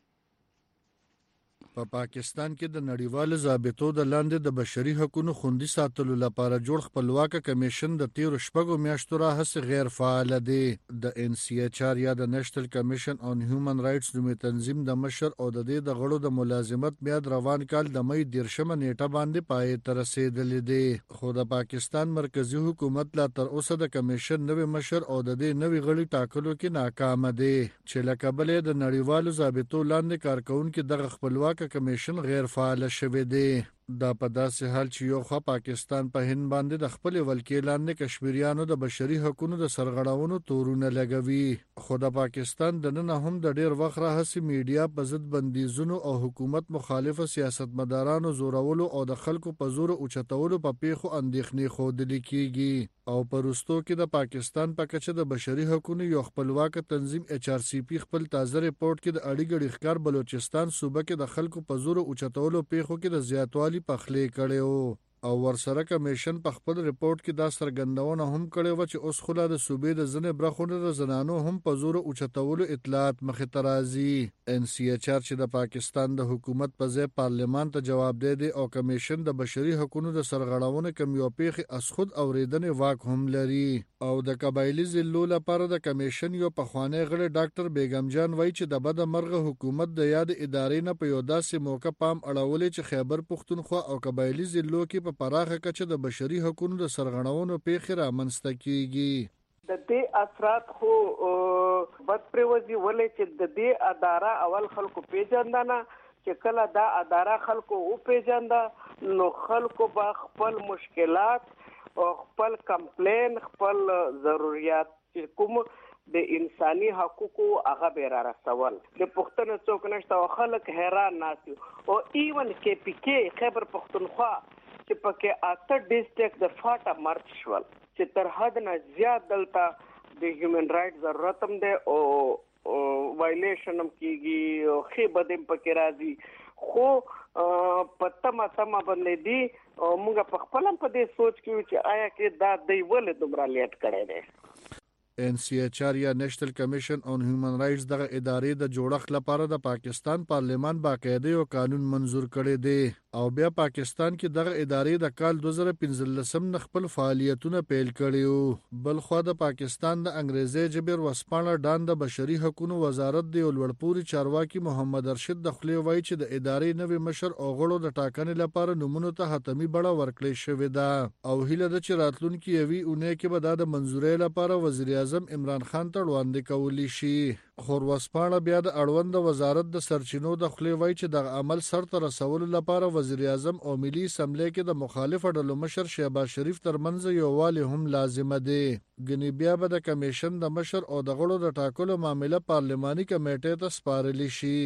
په پاکستان کې د نړیوالو ضابطو د لاندې د بشري حقوقو خوندي ساتلو لپاره جوړ خپلواک کمیشن د 13 شپږو میاشتو راهیسې غیر فعال دی. د NCHR یا د نېشنل کمیشن آن هیومن رائټس نومي تنظیم د مشر او د دې د غړو د ملازمت میاد روان کال د مې 13 نیټه باندې پای ته رسیدلې دی، خو د پاکستان مرکزی حکومت لا تر اوسه د کمیشن نوې مشر او د دې نوې غړي ټاکلو کې ناکام دی، چې له کبله د نړیوالو ضابطو لاندې کارکونکو دغه خپلواک کمیشن غیر فعال شوه دی. دا په داسې حال چې یو خوا پاکستان په هند باندې د خپل ولکې لاندې کشمیریانو د بشري حقوقو د سرغړاونو تورونه لګوي، خو د پاکستان د نن هم د ډیر وخت راهیسې میډیا په ضد بندیزونو او حکومت مخالفه سیاستمدارانو زورولو او د خلکو په زور اوچتولو په پیښو اندېښنې ښودل کیږي. او پرستو کې د پاکستان په کچه د بشري حقوقو یو خپلواک تنظیم HRCP خپل تازه ریپورت کې د اړیګړي ښکار بلوچستان صوبه کې د خلکو په زور اوچتولو پیښو کې د زیاتوالي پخلی کړي او ورسره کمیشن په خپل ریپورت کې دا څرګندونه هم کړې و چې اوس خلا د صوبې د ځنې برخو د زنانو هم په زور اوچتولو اطلاعات مخې ته راځي. NCHR چې د پاکستان د حکومت په ځای پارلمان ته جواب دی او کمیشن د بشري حقوقو د سرغړاونې کم یو پیښې از خود اوریدنې واک هم لري. او د قبایلی ضلعو لپاره د کمیشن یو پخوانی غړی ډاکټر بیگم جان وایي چې د بد مرغه حکومت د یاد ادارې نه په یو داسې موقع پام اړولې چې خیبر پښتونخوا او قبایلی ضلعو کې په پراخه کچه د بشري حقوقو د سرغړونو پیښې رامنځته کیږي. د دې اثرات خو بد پروزي ولې چې د دې اداره اول خلکو پیژندنه چې کله دا اداره خلکو او پیژنده نو خلکو به خپل مشکلات او خپل کمپلین خپل ضرورت چې کوم د انساني حقوقو هغه به را رسول. د پښتون څوک نشته او خلک حیران ناسي او ایون کې PK خیبر پښتونخوا چې پکې 8 ډیسټریکټ د فاټه مرچ شول چې تر حد نه زیات دلته د هیومن رائټ ضرورت هم دی او وایلیشن هم کیږي او خې بدیم پکې راځي، خو په تمه باندې دی او موږ په خپل په دې سوچ کې چې آیا کې دا دی ولې دومره لیټ کړی دی. NCHR یا نېشنل کمیشن آن هیومن رائټس دغه ادارې د جوړښت لپاره د پاکستان پارلمان باقاعده یو قانون منزور کړی دی او بیا پاکستان کې دغه ادارې د کال 2015 نه خپل فعالیتونه پیل کړي. بل خو د پاکستان د انګریزي جبر وسپانه ډان د بشري حقوقو وزارت دی ولورپوري چارواکي محمد ارشد دخلي وایي چې د ادارې نوې مشر او غړو د ټاکنې لپاره نمونه ته حتمی بڑا ورکړی شوې ده او هیله ده چې راتلونکي یوي اونۍ کې به د منزورۍ لپاره وزیر اعظم عمران خان ته وړاندې کولی شي. خوروسپانه بیا د اړوند وزارت د سرچینو د خلی وای چې د عمل سرته رسولو لپاره وزیر اعظم او ملي اسمبلی کې د مخالفه ډلو مشر شهباز شریف ترمنځ یووالی هم لازمه دی. ګنې بیا به د کمیشن د مشر او د غړو د ټاکلو معامله پارلماني کمیټې ته سپارلی شي.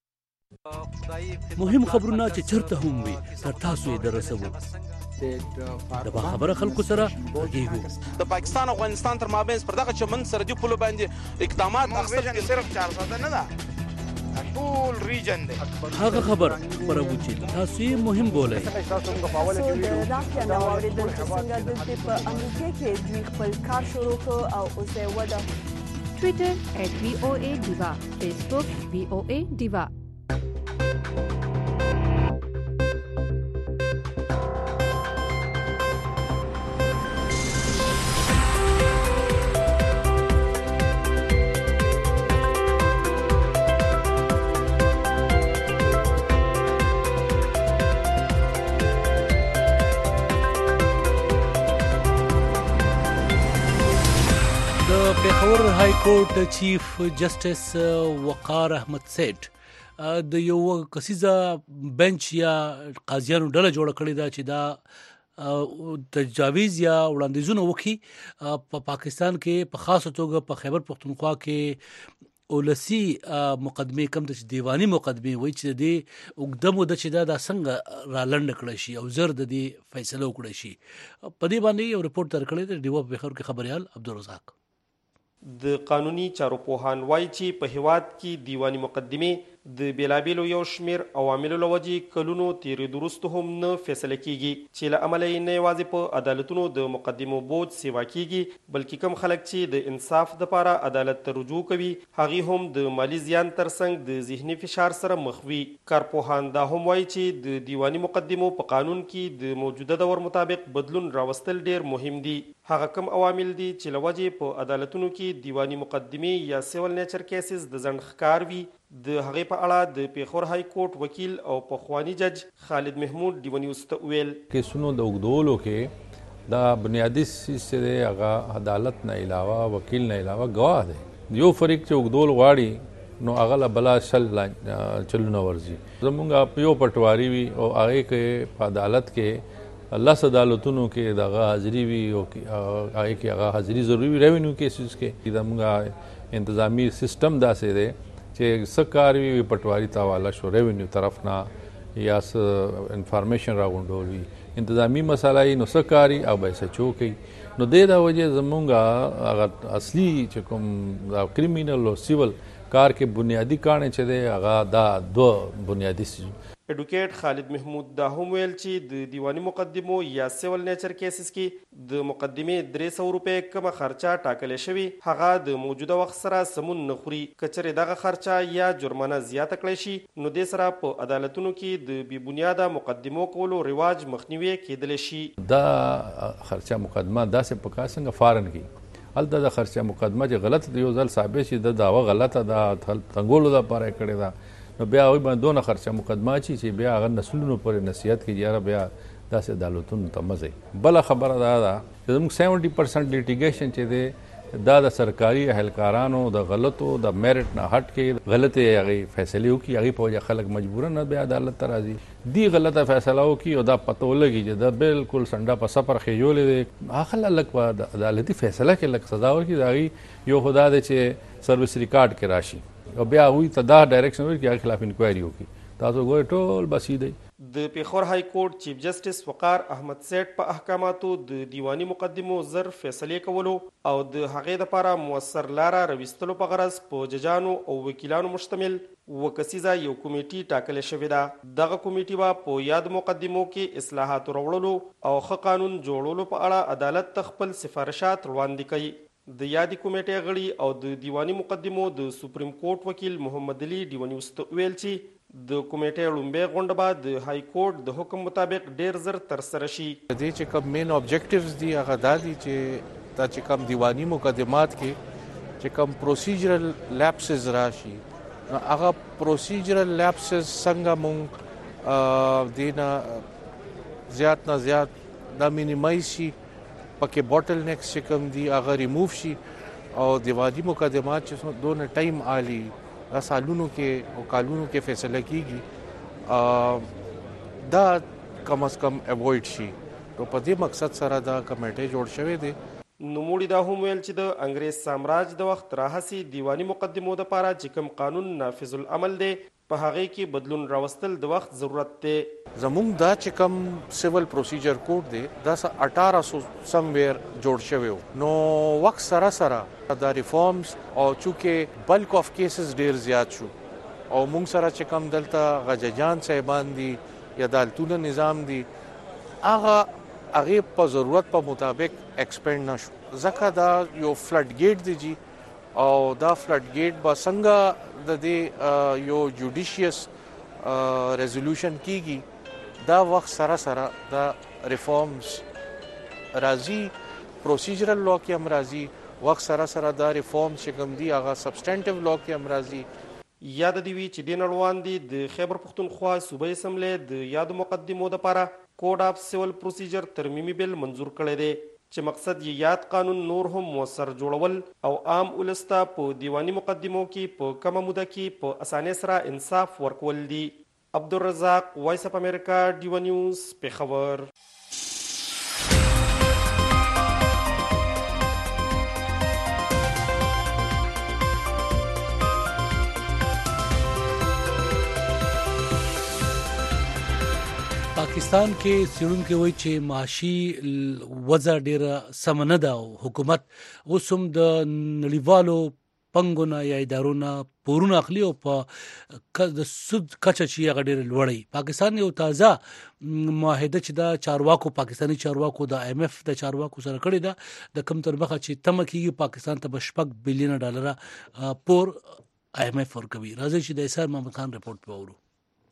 مهم خبرونه چې چرته هم وي تر تاسو یې درسوو د خبره خلکو سره غږیږو. د پاکستان او افغانستان تر مابین پر دغه چمن سره دی پلو باندې اقدامات اخیستل صرف 400 نه ده ټول ریجن دی. هغه خبر پرو چې تاسو یې مهم بولئ. د راکیا نو اوریدل چې څنګه د په امریکا کې دوی خپل کار شروع کړ او اوس یې وده ټوئیټر @VOA Diva، فیسبوک VOA Diva. پیښور های کورټ چیف جسټس وقار احمد سیټ د یو کسیزه بنچ یا قاضیانو ډله جوړه کړې ده چې دا تجاویز یا وړاندیزونه وکړي په پاکستان کې په خاصه توګه په خیبر پختونخوا کې اولسی مقدمه کم د دیوانی مقدمه وای چې د وګدمو د چې دا څنګه را لند کړی شي او زر د دې فیصله وکړي شي په دې باندې یو رپورت درکړی د دیو په خبر کې خبريال عبدالرزاق. د قانوني چارو پوهان وایي چې په هیواد کې دیوانی مقدمه د بیلابیلو یو شمیر عواملو له وجې کلونو تیرې وروسته هم نه فیصله کیږي چې له امله یې نه یوازې په عدالتونو د مقدمو بوج سیوا کیږي بلکې کم خلک چې د انصاف دپاره عدالت ته رجوع کوي هغې هم د مالی زیان ترڅنګ د ذهني فشار سره مخ وي. کارپوهان دا هم وایي چې د دیوانی مقدمو په قانون کې د موجوده دور مطابق بدلون راوستل ډیر مهم دي. هغه کم عوامل دي چې له وجې په عدالتونو کې دیوانی مقدمې یا سیول نیچر کیسز د ځنډ ښکار وي. د هغې په اړه د پیښور های کورټ وکیل او پخوانی جج خالد محمود ډیونیوز ته ویل کیسونو د اوږدولو کې دا بنیادي څیز چې دی هغه عدالت نه علاوه وکیل نه علاوه ګواه دی. یو فریق چې اوږدول غواړي نو هغه له بلا چلونه ورځي. زمونږ یو پټواري وي او هغې کې په عدالت کې لس عدالتونو کې دغه حاضري وي او هغې کې هغه حاضري ضروري وي. ریونیو کیسز کې زمونږ انتظامی سیستم داسې دی چې څه کار وي پټواري ته حواله شو ریونیو طرف نه یا څه انفارمیشن راغونډول وي انتظامی مسله یې نو څه کاري او به څه چوکي نو د دې وجې زمونږ هغه اصلي چې کوم کریمینل او سیول کار کې بنیادی کاڼې چې دی هغه دا دو بنیادی سیز. ایډوکیټ خالد محمود دا هم ویل چې د دیوانی مقدمو یا سیول نیچر کیسز کې د مقدمې 300 روپۍ کمه خرچه ټاکلې شوې هغه د موجوده وخت سره سمون نه خوري. کچره دغه خرچه یا جرمانه زیاته کړی شي نو د سره په عدالتونو کې د بی بنیاده مقدمو کولو رواج مخنیوي کېدل شي. دا خرچه مقدمه داسې په کاسنګ فارن کې هلته د خرچه مقدمه چې غلط دی یو ځل ثابت شي د داوا غلطه ده تنګولو د پاره کړی دا نو بیا وي باندې دونه خرچه مقدمه چې بیا هغه نسلونو پر نصیحت کې یاره بیا داسې عدالتونو ته مزه. بل خبره دا ده چې زموږ 70% لیټیګیشن چې دی دا د سرکاري اهلکارانو د غلطو د میرټ نه هټ کې غلطه هغه فیصله وکي هغه په وجه خلک مجبور نه بیا عدالت ته راځي دی غلطه فیصله وکي او دا پته ولګي چې دا بالکل سنډا په سفر خېجولې دی اخل لک په عدالتي فیصله کې لک سزا ورکړي دا یو خدا دې چې سرویس ریکارډ کې راشي او بیا وی ته دا ډایرکشن ورکړي هغه خلاف انکوایري وکړي تاسو ګورئ ټول بسیده. د پیښور های کورټ چیف جسټس وقار احمد سیټ په احکاماتو د دیوانی مقدمو زر فیصله کولو او د هغې لپاره موثر لاره راوستلو په غرض په ججانو او وکیلانو مشتمل وکسیزه یو کمیټي ټاکل شوې ده. دغه کمیټي به په یاد مقدمو کې اصلاحات راوړلو او ښه قانون جوړولو په اړه عدالت ته خپل سفارشات وړاندې کوي. د یادې کمیټې غړي او د دیوانی مقدمو د سپریم کورټ وکیل محمد علي ډیونیوز ته ویل چې د کمیټې لومبه غونډه به د های کورټ د حکم مطابق ډیر زر تر سره شي. د دې چې کوم مین اوبجیکټیوز دي هغه دا دي چې دا چې کوم دیوانی مقدمات کې چې کوم پروسیجرل لیپسز راشي هغه پروسیجرل لیپسز څنګه مونږ دینه زیات نه زیات د مینیمایز شي پکې بوتل نیکس چې کوم دي هغه ریموو شي او دیوانی مقدمات چې دونه ټایم آلی سالونو کې او کالونو کې فیصله کیږي دا کم از کم اوایډ شي. نو په دې مقصد سره دا کمیټه جوړ شوې ده. نوموړي دا هم ویل چې د انګریز سامراج د وخت راهسي دیوانی مقدمو د لپاره چې کوم قانون نافذ العمل دی په هغه کې بدلون راوستل د وخت ضرورت دی. زموږ دا چې کوم سیول پروسیجر کوډ دی دا 1800 سمویر جوړ شوی نو وخت سره سره دا ریفارمز او چونکه بلک اف کیسز ډیر زیات شو او موږ سره چې کوم دلته غججان صاحبان دي یا دالتونه نظام دي هغه په ضرورت په مطابق ایکسپینډ نشو ځکه دا یو فلډ گیټ دی جی او دا فلډ ګیټ به څنګه د دې یو جوډیشیس ریزولوشن کیږي دا وخت سره سره دا ریفارمز راځي پروسیجرل لا کې هم راځي وخت سره سره دا ریفارمز چې کوم دي هغه سبسټنټیو لا کې هم راځي. یاد دی وی چې د نړوان دي د خیبر پختونخوا صوبایي اسمبلی د یادو مقدمو لپاره کوډ اف سیول پروسیجر ترمیمي بل منظور کړی دی چې مقصد یې یاد قانون نور هم موثر جوړول او عام ولسته په دیواني مقدمو کې په کمه موده کې په اسانۍ سره انصاف ورکول دي. عبدالرزاق وایس اف امریکا ډیو نیوز پېښور. پاکستان کې څېړونکي وایي چې معاشي وضع ډېره سمه نه ده او حکومت اوس هم د نړیوالو پنګونه یا ادارونه پورونه اخلي او په د سود کچه چې هغه ډېره لوړی. پاکستان یو تازه معاهده چې د چارواکو پاکستاني چارواکو د IMF د چارواکو سره کړې ده د کم تر مخه چې تمه کېږي پاکستان ته $6 بلین پور IMF ورکوي. راځي چې د اسار محمد خان رپورټ په اورو.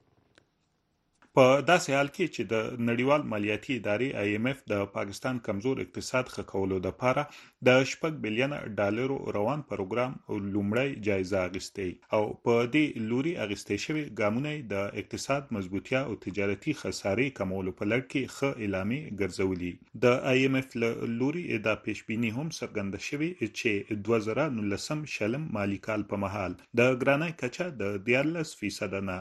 په داسې حال کې چې د نړیوال مالیاتي ادارې IMF د پاکستان کمزور اقتصاد ښه کولو لپاره د $6 بلین روان پروګرام لومړی جایزه اخیستې او په دې لوري اخیستې شوی ګامونه د اقتصاد مضبوطیا او تجارتي خسارې کمولو په لړ کې ښه اعلامي ګرځولي. د IMF لوري دا پیشبینی هم څرګنده شوی چې 2019 شلم مالی کال په مهال د ګرانۍ کچه د 14% نه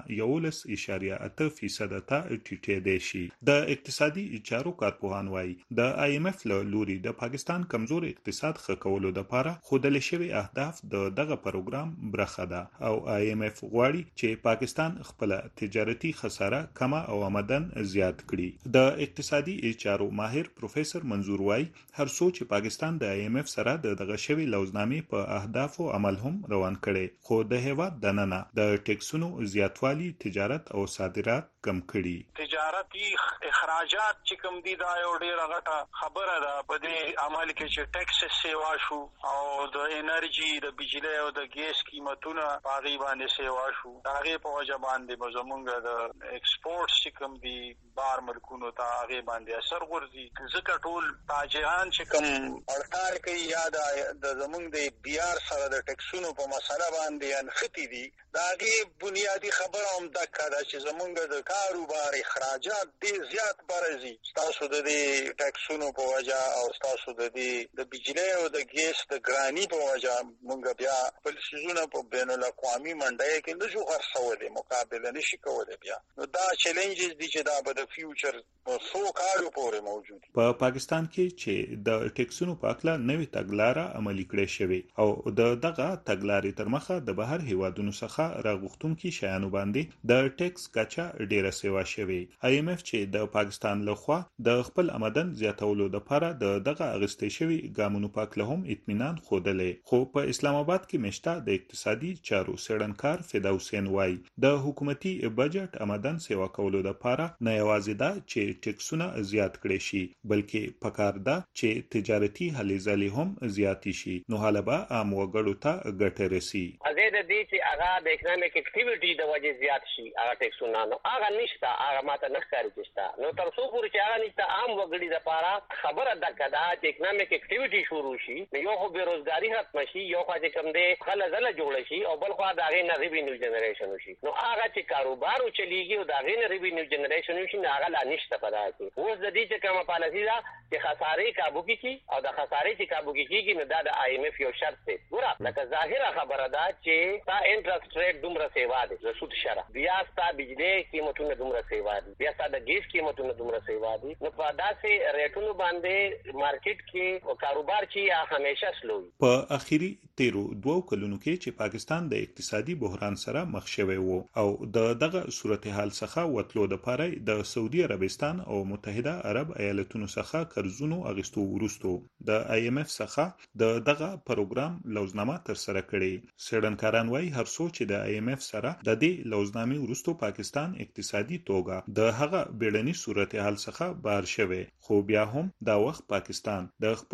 11.8% ته ټیټېدای شي. د اقتصادي چارو کارپوهان وایي د IMF له لوري د پاکستان کمزور اقتصاد ښه کولو لپاره ښودل شوي اهداف د دغه پروګرام برخه ده او IMF غواړي چې پاکستان خپل تجارتي خساره کمه او آمدن زیات کړي. د اقتصادي چارو ماهر پروفیسور منظور وایي هر څو چې پاکستان د IMF سره دغه شوي لوزنامې په اهدافو عمل هم روان کړي خو د هیواد دننه د ټیکسونو زیاتوالی تجارت او صادرات کم کړي. تجارتي اخراجات چې کوم دي دا یو ډیره غټه خبره ده په دې عمل کې چې ټیکس سیوا شو او د انرژي د بجلی او د ګیس قیمتونه باغی باندې سیوا شو. هغه په وجه باندې زمونږ د ایکسپورټ چې کوم دي بار ملکونو ته هغه باندې اثر ورځي ځکه ټول تاجران چې کوم اړتال کوي یا د زمونږ د بیار سره د ټیکسونو په مسله باندې انختی دي. دا هغه بنیادی خبره هم ده چې زمونږ د کاروبار اخراجات ډیر زیات برزي تاسو د دې ټیکسونو په وجه او تاسو د دې د بجلی او د ګیس د ګرانی په وجه مونږ بیا بل سيزونه په بین الاقوامي منډه کې نشو خرڅولې مقابله نشي کولای. بیا نو دا چیلنجز دي چې دا به د فیوچر څو کالو پورې موجود دي. په پاکستان کې چې د ټیکسونو په اړه نوې تګلارې عملي کړې شوې او دغه تګلارې تر مخه د بهر هیوادونو څخه راغښتونکي شیانو باندې د ټیکس کچه ډیره سیوا شوی. IMF چې د پاکستان لخوا د خپل آمدن زیاتولو لپاره دغه اغستې شوی ګامونو په اړه هم اطمینان خوده خو په اسلام آباد کې مشته د اقتصادي چارو څېړنکار فدا حسین وایي د حکومتي بجټ آمدن سیوا کولو لپاره نه یوازې دا چې ټیکسونه زیات کړي شي بلکې پکار ده چې تجارتي هلې ځلې هم زیات شي نو حاله به عام وګړو ته ګټه رسي. ازید دې چې هغه د اکونومیک اکټیویټي د وجې زیات شي هغه ټیکسونه نو هغه نشته هغه ماته نه ښکاري چې نو تر څو پورې چې هغه نشته عام وګړي لپاره خبره ده کدا چې اکونومیک اکټیویټي شروع شي یو خو بیروزګاری ختم شي یو خو چې کوم دی غله زله جوړ شي او بل خو دا غي نه ریوینیو جنریشن شي نو هغه چې کاروبار چلیږي او دا غي نه ریوینیو جنریشن شي نه هغه لا نشته پدا شي. اوس د دې چې کومه پالیسی ده چې خسارې کابو کیږي او د خسارې چې کابو کیږي نو دا د IMF یو شرط دی. ګوره لکه ظاهره خبره ده چې تا انټرست ریټ دومره سیوا دي د سود شرح بیا ستا بجلی قیمتونه دومره سیوا دي بیا ستا د ګیس قیمتونه دومره سیوا دي نو په داسې ریټونو باندې مارکیټ کې کاروبار چې همیشه سلو. په اخیری تیرو 2 کلونو کې چې پاکستان د اقتصادي بحران سره مخ شوی وو او دغه صورتحال څخه وتلو لپاره د سعودي عربستان او متحده عرب ایالتونو څخه قرضونو اغستو وروسته د IMF څخه دغه پروګرام لوزنامه تر سره کړي. څېړنکاران وایي هر څو چې د IMF سره د دې لوزنامې وروسته پاکستان اقتصادي توګه د هغه بیړني صورتحال څخه بهر شوی خو بیا هم دا وخت پاکستان د خپل اقتصاد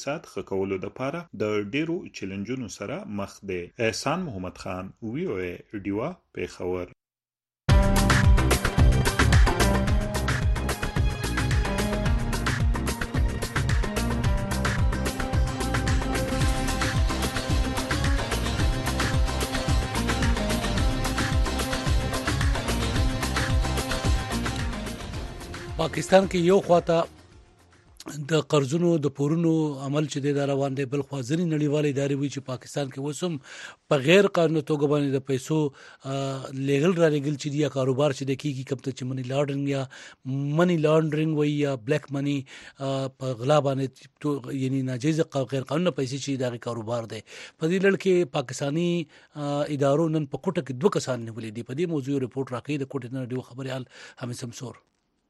اقتصاد ښه کولو لپاره د ډیرو چیلنجونو سره مخ دی. احسان محمد خان، VOA ډیوا، پیښور. پاکستان کې یو خواته د قرضونو د پورونو عمل چې د روان دی، بل خوا ځینې نړیوالې ادارې وایي چې پاکستان کې وسم په غیر قانوني توګه باندې د پیسو لیګل را لګل چې دی کاروبار چې د کیږي کوم ته چې منی لانډرینګ یا منی لانډرینګ وایي یا بلیک منی په غلا باندې یعنی ناجیز غیر قانوني پیسې چې د کاروبار دی. په دې لړ کې پاکستانی ادارو نن په کوټه کې 2 کسان نیولې دي. په دې موضوع ریپورت راکړي د کوټه نه ډیو خبريال حمید سمسور.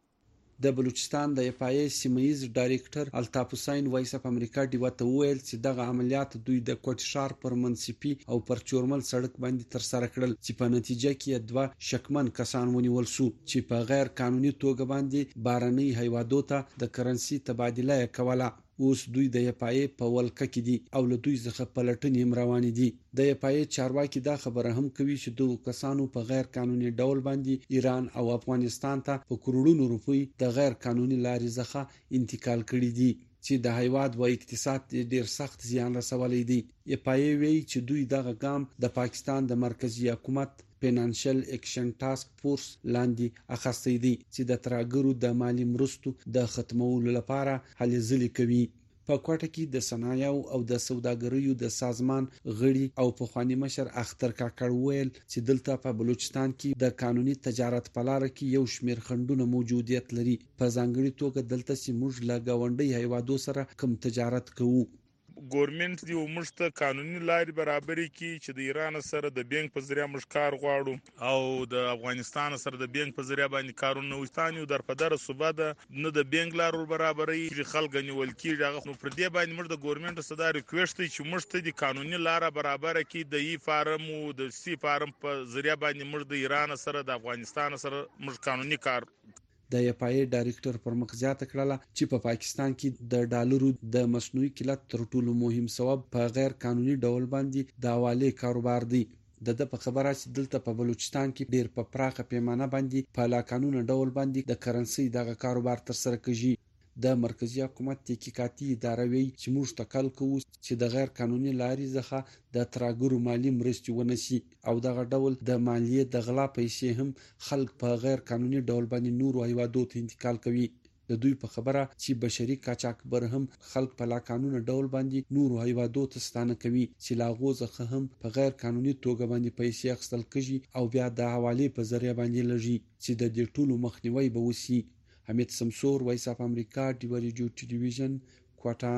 د بلوچستان د FIA سیمایي ډایریکټر الطاف حسین وایس اف امریکا ډیوا ته وویل چې دغه عملیات دوی د کوټ ښار پر منسپي او پر چورمل سړک باندې تر سره کړل چې په نتیجه کې 2 شکمن کسان ونیول شو چې په غیر قانوني توګه باندې بارني هیوادو ته د کرنسي تبادله کوله. اوس دوی د FIA په ولکه کې دي او له دوی څخه پلټنې روانې دي. د FIA چارواکي دا خبره هم کوي چې دوه کسانو په غیر قانوني ډول باندې ایران او افغانستان ته په کروڑونو روپۍ د غیر قانوني لارې څخه انتقال کړي دي چې د هیواد و اقتصاد ډیر سخت زیان رسولی دی. FIA وایي چې دوی دغه ګام د پاکستان د مرکزی حکومت فینانشل اکشن ټاسک فورس لاندې اخیستی دی چې د ترهګرو د مالی مرستو د ختمولو لپاره هلې ځلې کوي. په کوټه کې د صنایعو او د سوداګریو د سازمان غړي او پخوانی مشر اختر کاکړ ویل چې دلته په بلوچستان کې د قانوني تجارت په لار کې یو شمېر خندونه موجودیت لري. په ځانګړي توګه دلته چې موږ له ګاونډي هیوادو سره کوم تجارت کوو. ګورنمنت دی موږ ته قانوني لارې برابرې کی چې د ایران سره د بانک په ذریعہ موږ کار غواړو او د افغانستان سره د بانک په ذریعہ باندې کارونه وستانیو در په در صوبه ده نه د بانک لارو برابرې چې خلک نیول کیږي. هغه نو پر دې باندې موږ د ګورنمنت سره ریکوست چې موږ ته د قانوني لار برابر کی د ای فارم او د سی فارم په ذریعہ باندې موږ د ایران سره د افغانستان سره موږ قانوني کار. د FIA ډایریکټر پر مخ زیاته کړله چې په پاکستان کې د ډالرو د مصنوعي قلت تر ټولو مهم سبب په غیر قانوني ډول باندې د حواله کاروبار دی. د په خبره چې دلته په بلوچستان کې ډیر په پراخه پیمانه باندې په لا قانوني ډول باندې د کرنسي دغه کاروبار تر سره کیږي. د مرکزی حکومت تحقیقاتي اداره وی چې موږ تکل کوو چې د غیر قانوني لارې څخه د ترهګرو مالی مرستې ونشي او دغه ډول د مالیې د غلا پیسې هم خلک په غیر قانوني ډول باندې نورو هیوادو ته انتقال کوي. د دوی په خبره چې بشري قاچاقبر هم خلک په لا قانوني ډول باندې نورو هیوادو ته ستانه کوي چې لاغو څخه هم په غیر قانوني توګه باندې پیسې اخیستل کیږي او بیا د حواله په ذریعہ باندې لږي چې د دې ټولو مخنیوي به وشي. حمید سمسور، وایس اف امریکا، ډیوا ریډیو ټلویزیون، کوټه.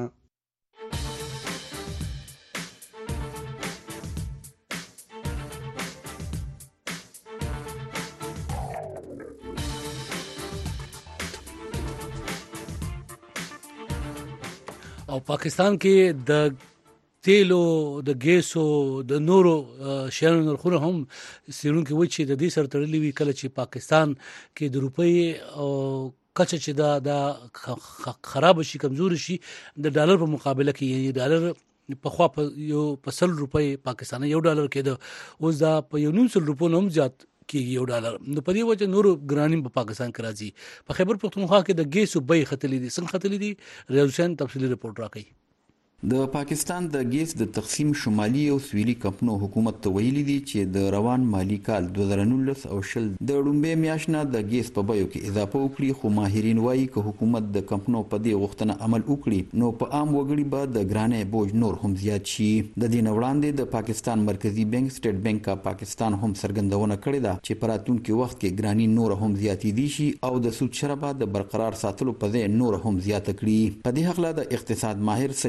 او پاکستان کې د تیلو د ګیسو د نورو شیانو نرخونه هم سیرونکو وي چې د دې سره تړلي وي. کله چې پاکستان کې د روپۍ او کچه چې دا خراب شي کمزور شي د ډالر په مقابله کې یعنی ډالر په خوا په یو په 100 روپۍ پاکستاني یو ډالر کې اوس دا په 900 روپۍ هم زیات کېږي یو ډالر. نو په دې وجه نورو ګرانیم په پاکستان کې راځي. په خیبر پختونخوا کې د ګیسو بیې ختلې دي. څنګه ختلې دي؟ ریاض حسین تفصیلی رپورټ راکړي. د پاکستان د ګیس د تقسیم شمالي او سویلي کمپنو حکومت ته ویلي دي چې د روان مالی کال 2019 او شل د ډومبې میاشنه د ګیس په بیو کې اضافه وکړي، خو ماهرین وایي چې حکومت د کمپنو په دې غوښتنه عمل وکړي نو په عام وګړي به د ګرانې بوج نور هم زیات شي. د دې نه وړاندې د پاکستان مرکزی بانک سټیټ بانک اف پاکستان هم څرګندونه کړې ده چې په راتلونکي وخت کې ګرانی نور هم زیاتېدي شي او د سود شرابه د برقرار ساتلو په ځای نور هم زیات کړي. په دې حق له د اقتصاد ماهر سجاد خان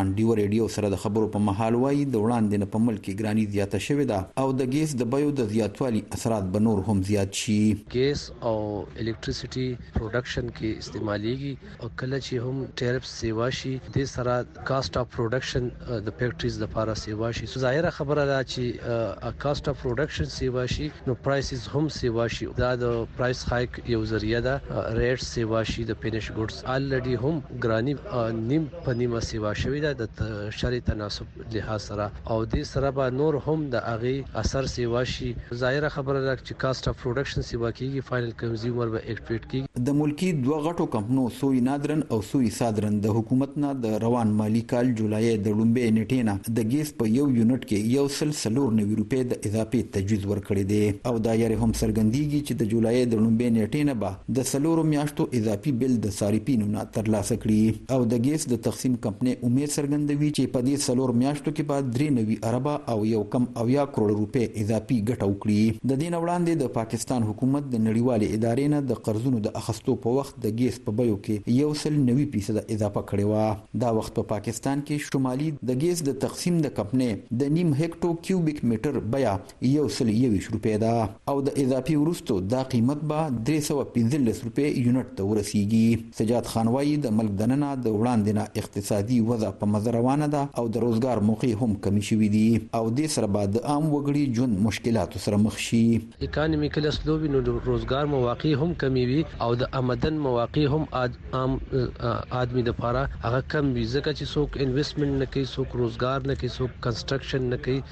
پاکستان ډیو ریډیو سره د خبرو په مهال وایي د وړاندې نه په ملک کې ګراني زیاته شوې ده او د ګیس د بیو د زیاتوالي اثرات به نور هم زیات شي. ګیس او الکتریسيټي پروډکشن کې استعماليږي او کله چې هم ټیرف سیوا شي د سره کاست اف پروډکشن د فیکټریز لپاره سیوا شي. ظاهره خبره ده چې کاست اف پروډکشن سیوا شي نو پرایسز هم سیوا شي. دا د پرایس هایک یو ذریعہ ده. ریټ سیوا شي د فینیش ګډز الریډي هم ګرانی نیم په نیمه سیوا شوی ده د شری تناسب لحاظ سره او د سره به نور هم د اغه اثر سیوا شي. ظاهره خبره ده چې کاست اف پروډکشن سیوا کیږي فائنل کنزیومر به ایکټیویټ کیږي. د ملکی دوه غټو کمپنو سوی نادرن او سوی صادرن د حکومت نه د روان مالی کال جولای د لومبې نیټې نه د ګیس په یو یونټ کې 1.94 روپۍ د اضافي تجویز ورکړی دی او دا یې هم څرګندېږي چې د جولای د لومبې نیټې نه به د سلورو میاشتو اضافي بل د صارفینو نه ترلاسه کړي او د ګیس د تقسیم کمپنۍ امید څرګندوي چې په دې سلور میاشتو کې به 93 اربه او یو کم 90 کروڑ روپۍ اضافي ګټه وکړي. د دې وړاندې د پاکستان حکومت د نړیوالې ادارې نه د قرضونو د اخستو په وخت د ګیس په بیو کې 190% اضافه کړې و. دا وخت په پاکستان کې شمالي د ګیس د تقسیم د کمپنۍ د نیم هکټو کیوبیک میټر بیا 120 روپۍ ده او د اضافي ورستو دا قیمت به 315 روپۍ یونټ ته ورسیږي. سجاد خان وايي د ملک دننه د وړاندې نه اقتصادي وضع په مزه روانه ده او د روزګار موقع هم کمی شوې دي او د سره بعد عام وګړي ژوند مشکلاتو سره مخ شي. اکانومیکل اسلوب نو روزګار مواقع هم کمی وي او د آمدن مواقع هم عام آدمی د لپاره هغه کم وي ځکه چې څوک انویسټمنټ نه کوي څوک روزګار نه کوي څوک کنسټرکشن نه کوي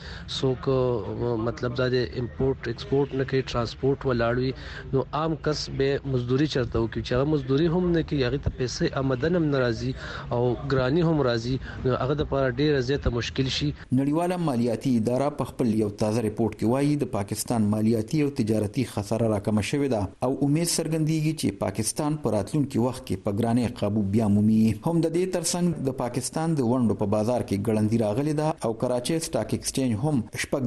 څوک مطلب دا د امپورټ ایکسپورټ نه کوي ترانسپورټ ولاړوي نو عام کس به مزدوري چرته وکړي چې هغه مزدوري هم نه کوي هغه ته پیسې آمدن هم ناراضي او ګرانی هم راضي نو هغه د لپاره ډیره زیاته مشکل شي. نړیواله مالیاتي اداره په خپل یو تازه ریپورت کې وایي د پاکستان مالیاتي او تجارتي خساره راکمه شوې ده او امید څرګندېږي چې پاکستان په راتلونکي وخت کې په ګرانۍ قابو بیا مومي. هم د دې ترڅنګ د پاکستان د ونډو په بازار کې ګړندی راغلی ده او کراچي سټاک ایکسچینج هم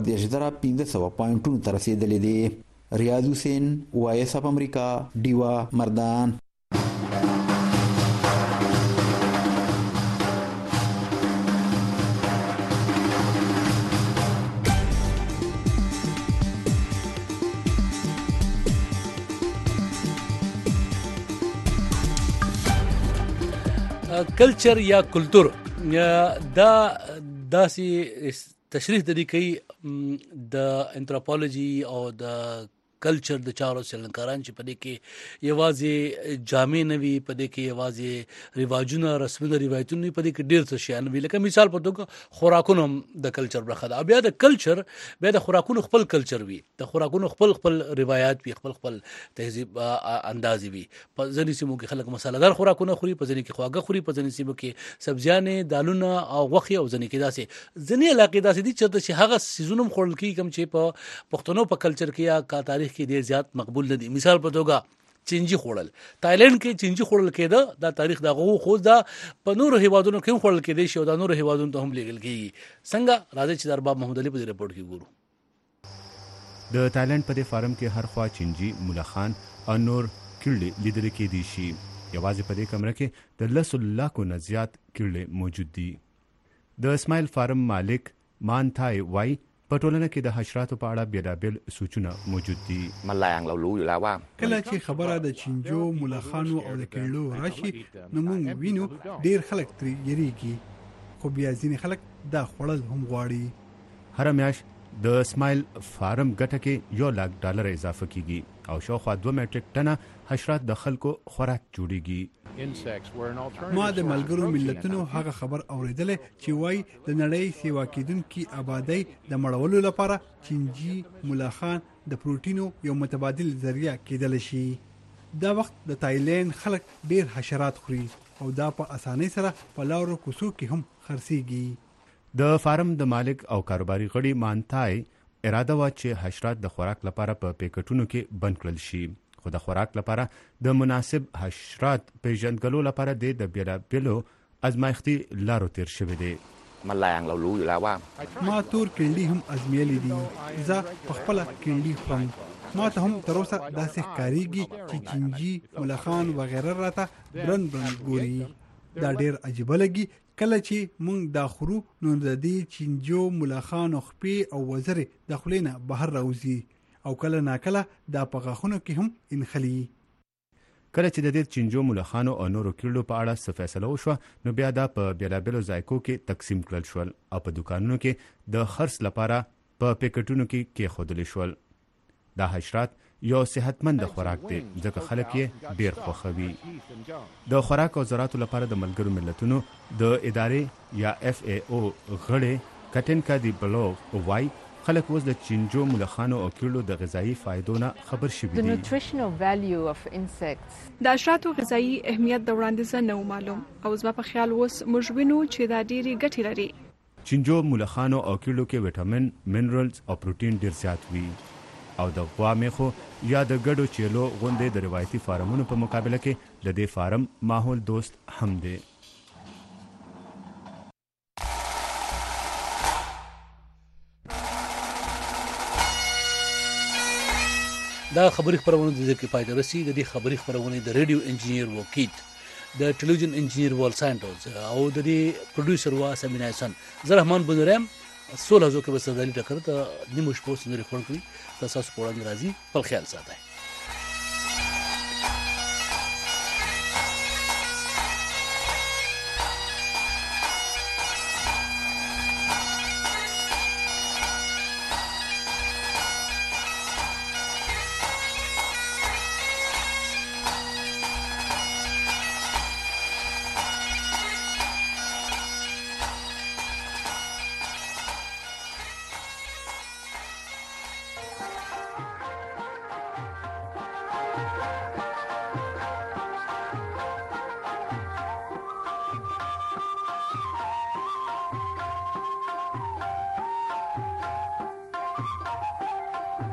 15,500 پوینټونو ته رسیدلی دی. ریاض حسین وایس اف امریکا ډیوا مردان. کلچر یا کلتور دا داسې تشریح د دې کوي د انثروپولوژي او د کلچر د چارو څېړنکاران چې په دې کې یوازې جامع نه وي په دې کې یوازې رواجونه رسمونه روایتونه په دې کې ډېر څه شیان وي لکه مثال په توګه خوراکونه د کلچر برخه ده. بیا د کلچر بیا د خوراکونو خپل کلچر وي د خوراکونو خپل روایت وي خپل تهذیب انداز وي. په ځینې سیمو کې خلک مساله‌دار خوراکونه خوري په ځینې کې خواږه خوري په ځینې سیمو کې سبزیانې دالونه او غوښې او ځینې کې داسې ځینې علاقې داسې دي چې هغه سیزونه خوړل کېږي کوم چې په پښتنو په کلچر کې یا کا تاریخ کې ډیر زیات مقبول نه دي. مثال په توګه چینجی خوړل تایلند کې چینجی خوړل کېده دا تاریخ دغه خو دا په نورو هیوادونو کې خوړل کېدی شي او دا نورو هیوادونو ته هم لیږل کېږي. څنګه راځي چې درباب محمد علي په دې رپورت کې ګورو. د تایلند په دې فارم کې هر خوا چینجی ملخان او نور کیړې لیدل کېدي شي. یوازې په دې کمره کې د 10 لاکو نه زیات کیړې موجود دي. د اسماعیل فارم مالک مانتای وای په ټولنه کې د حشراتو په اړه بیلابیل سوچونه موجود دي. کله چې خبره د چینجو ملخانو او د کیړو راشي نو موږ وینو ډیر خلک ترې یریږي خو بیا ځینې خلک دا خوړل هم غواړي. هر میاشت د اسماعیل فارم ګټه کې $1,00,000 اضافه کیږي او شاوخوا 2 میټریک ټنه حشرات د خلکو خوراک جوړیږي. ما د ملګرو ملتونو هغه خبر اوریدل چې وای د نړۍ سیوا کېدونکي آبادی د مړولو لپاره چینجی ملخان د پروتینو یو متبادل ذریعہ کېدل شي. دا وخت د تایلند خلک ډیر حشرات خوري او دا په اسانۍ سره په لارو کوڅو کې هم خرڅيږي. د فارم د مالک او کاروباري غړي مانتای اراده وا چې حشرات د خوراک لپاره په پیکټونو کې بند کړل شي خو د خوراک لپاره د مناسب حشرات پیژندګلو لپاره د بیلابیلو ازمایښتي لارو تیر شوی دی. ما تور کینډي هم ازمیلې دي. زه په خپل کینډي خورم. ما ته هم تر اوسه داسې ښکارېږي چې چینجي ملخان وغیره راته برن ګوري. دا ډیر عجیبه لګي کله چې موږ دا خورو نو د دې چینجو ملخان او خپې او وزرې د خولې نه بهر راوځي او کله ناکله دا په غاښونو کې هم انخلي. کله چې د دې چینجو ملخانو او نورو کیړو په اړه څه فیصله وشوه نو بیا دا په بیلابیلو ذایقو کې تقسیم کړل شول او په دکانونو کې د خرڅ لپاره په پیکټونو کې کېښودل شول. دا حشرات یو صحتمند خوراک دی ځکه خلک یې ډیر خوښوي. د خوراک او زراعتو لپاره د ملګرو ملتونو د ادارې یا FAO غړي کټنکا دی بلوغ وای خلک اوس د چینجو ملخانو او کیړو د غذایی فایدو نه خبر شوي دي. د حشراتو غذایی اهمیت د وړاندیز نه معلوم او زما په خیال اوس موږ وینو چې دا ډېری ګټې لري. چینجو ملخانو او کیړو کې وټامین، منرالز او پروتین ډیر زیات وي او د غوا میخو یا د ګډو چیلو غوندې د روایتي فارمونو په مقابله کې د دې فارم ماحول دوست هم دی. دا خبري خبرونه د ذکر پای رسي. د دې خبري خبرونه د ریډیو انجینیر وکیت، د ټلویزیون انجینیر وال سانټوز او د دې پروډوسر وا سمینا حسن زه رحمان بنورم سوله زو کې به سرداري ټکر ته نیمه شپه سندري خور کړی. تاسو په وړاندې راځي په خیال ساتئ.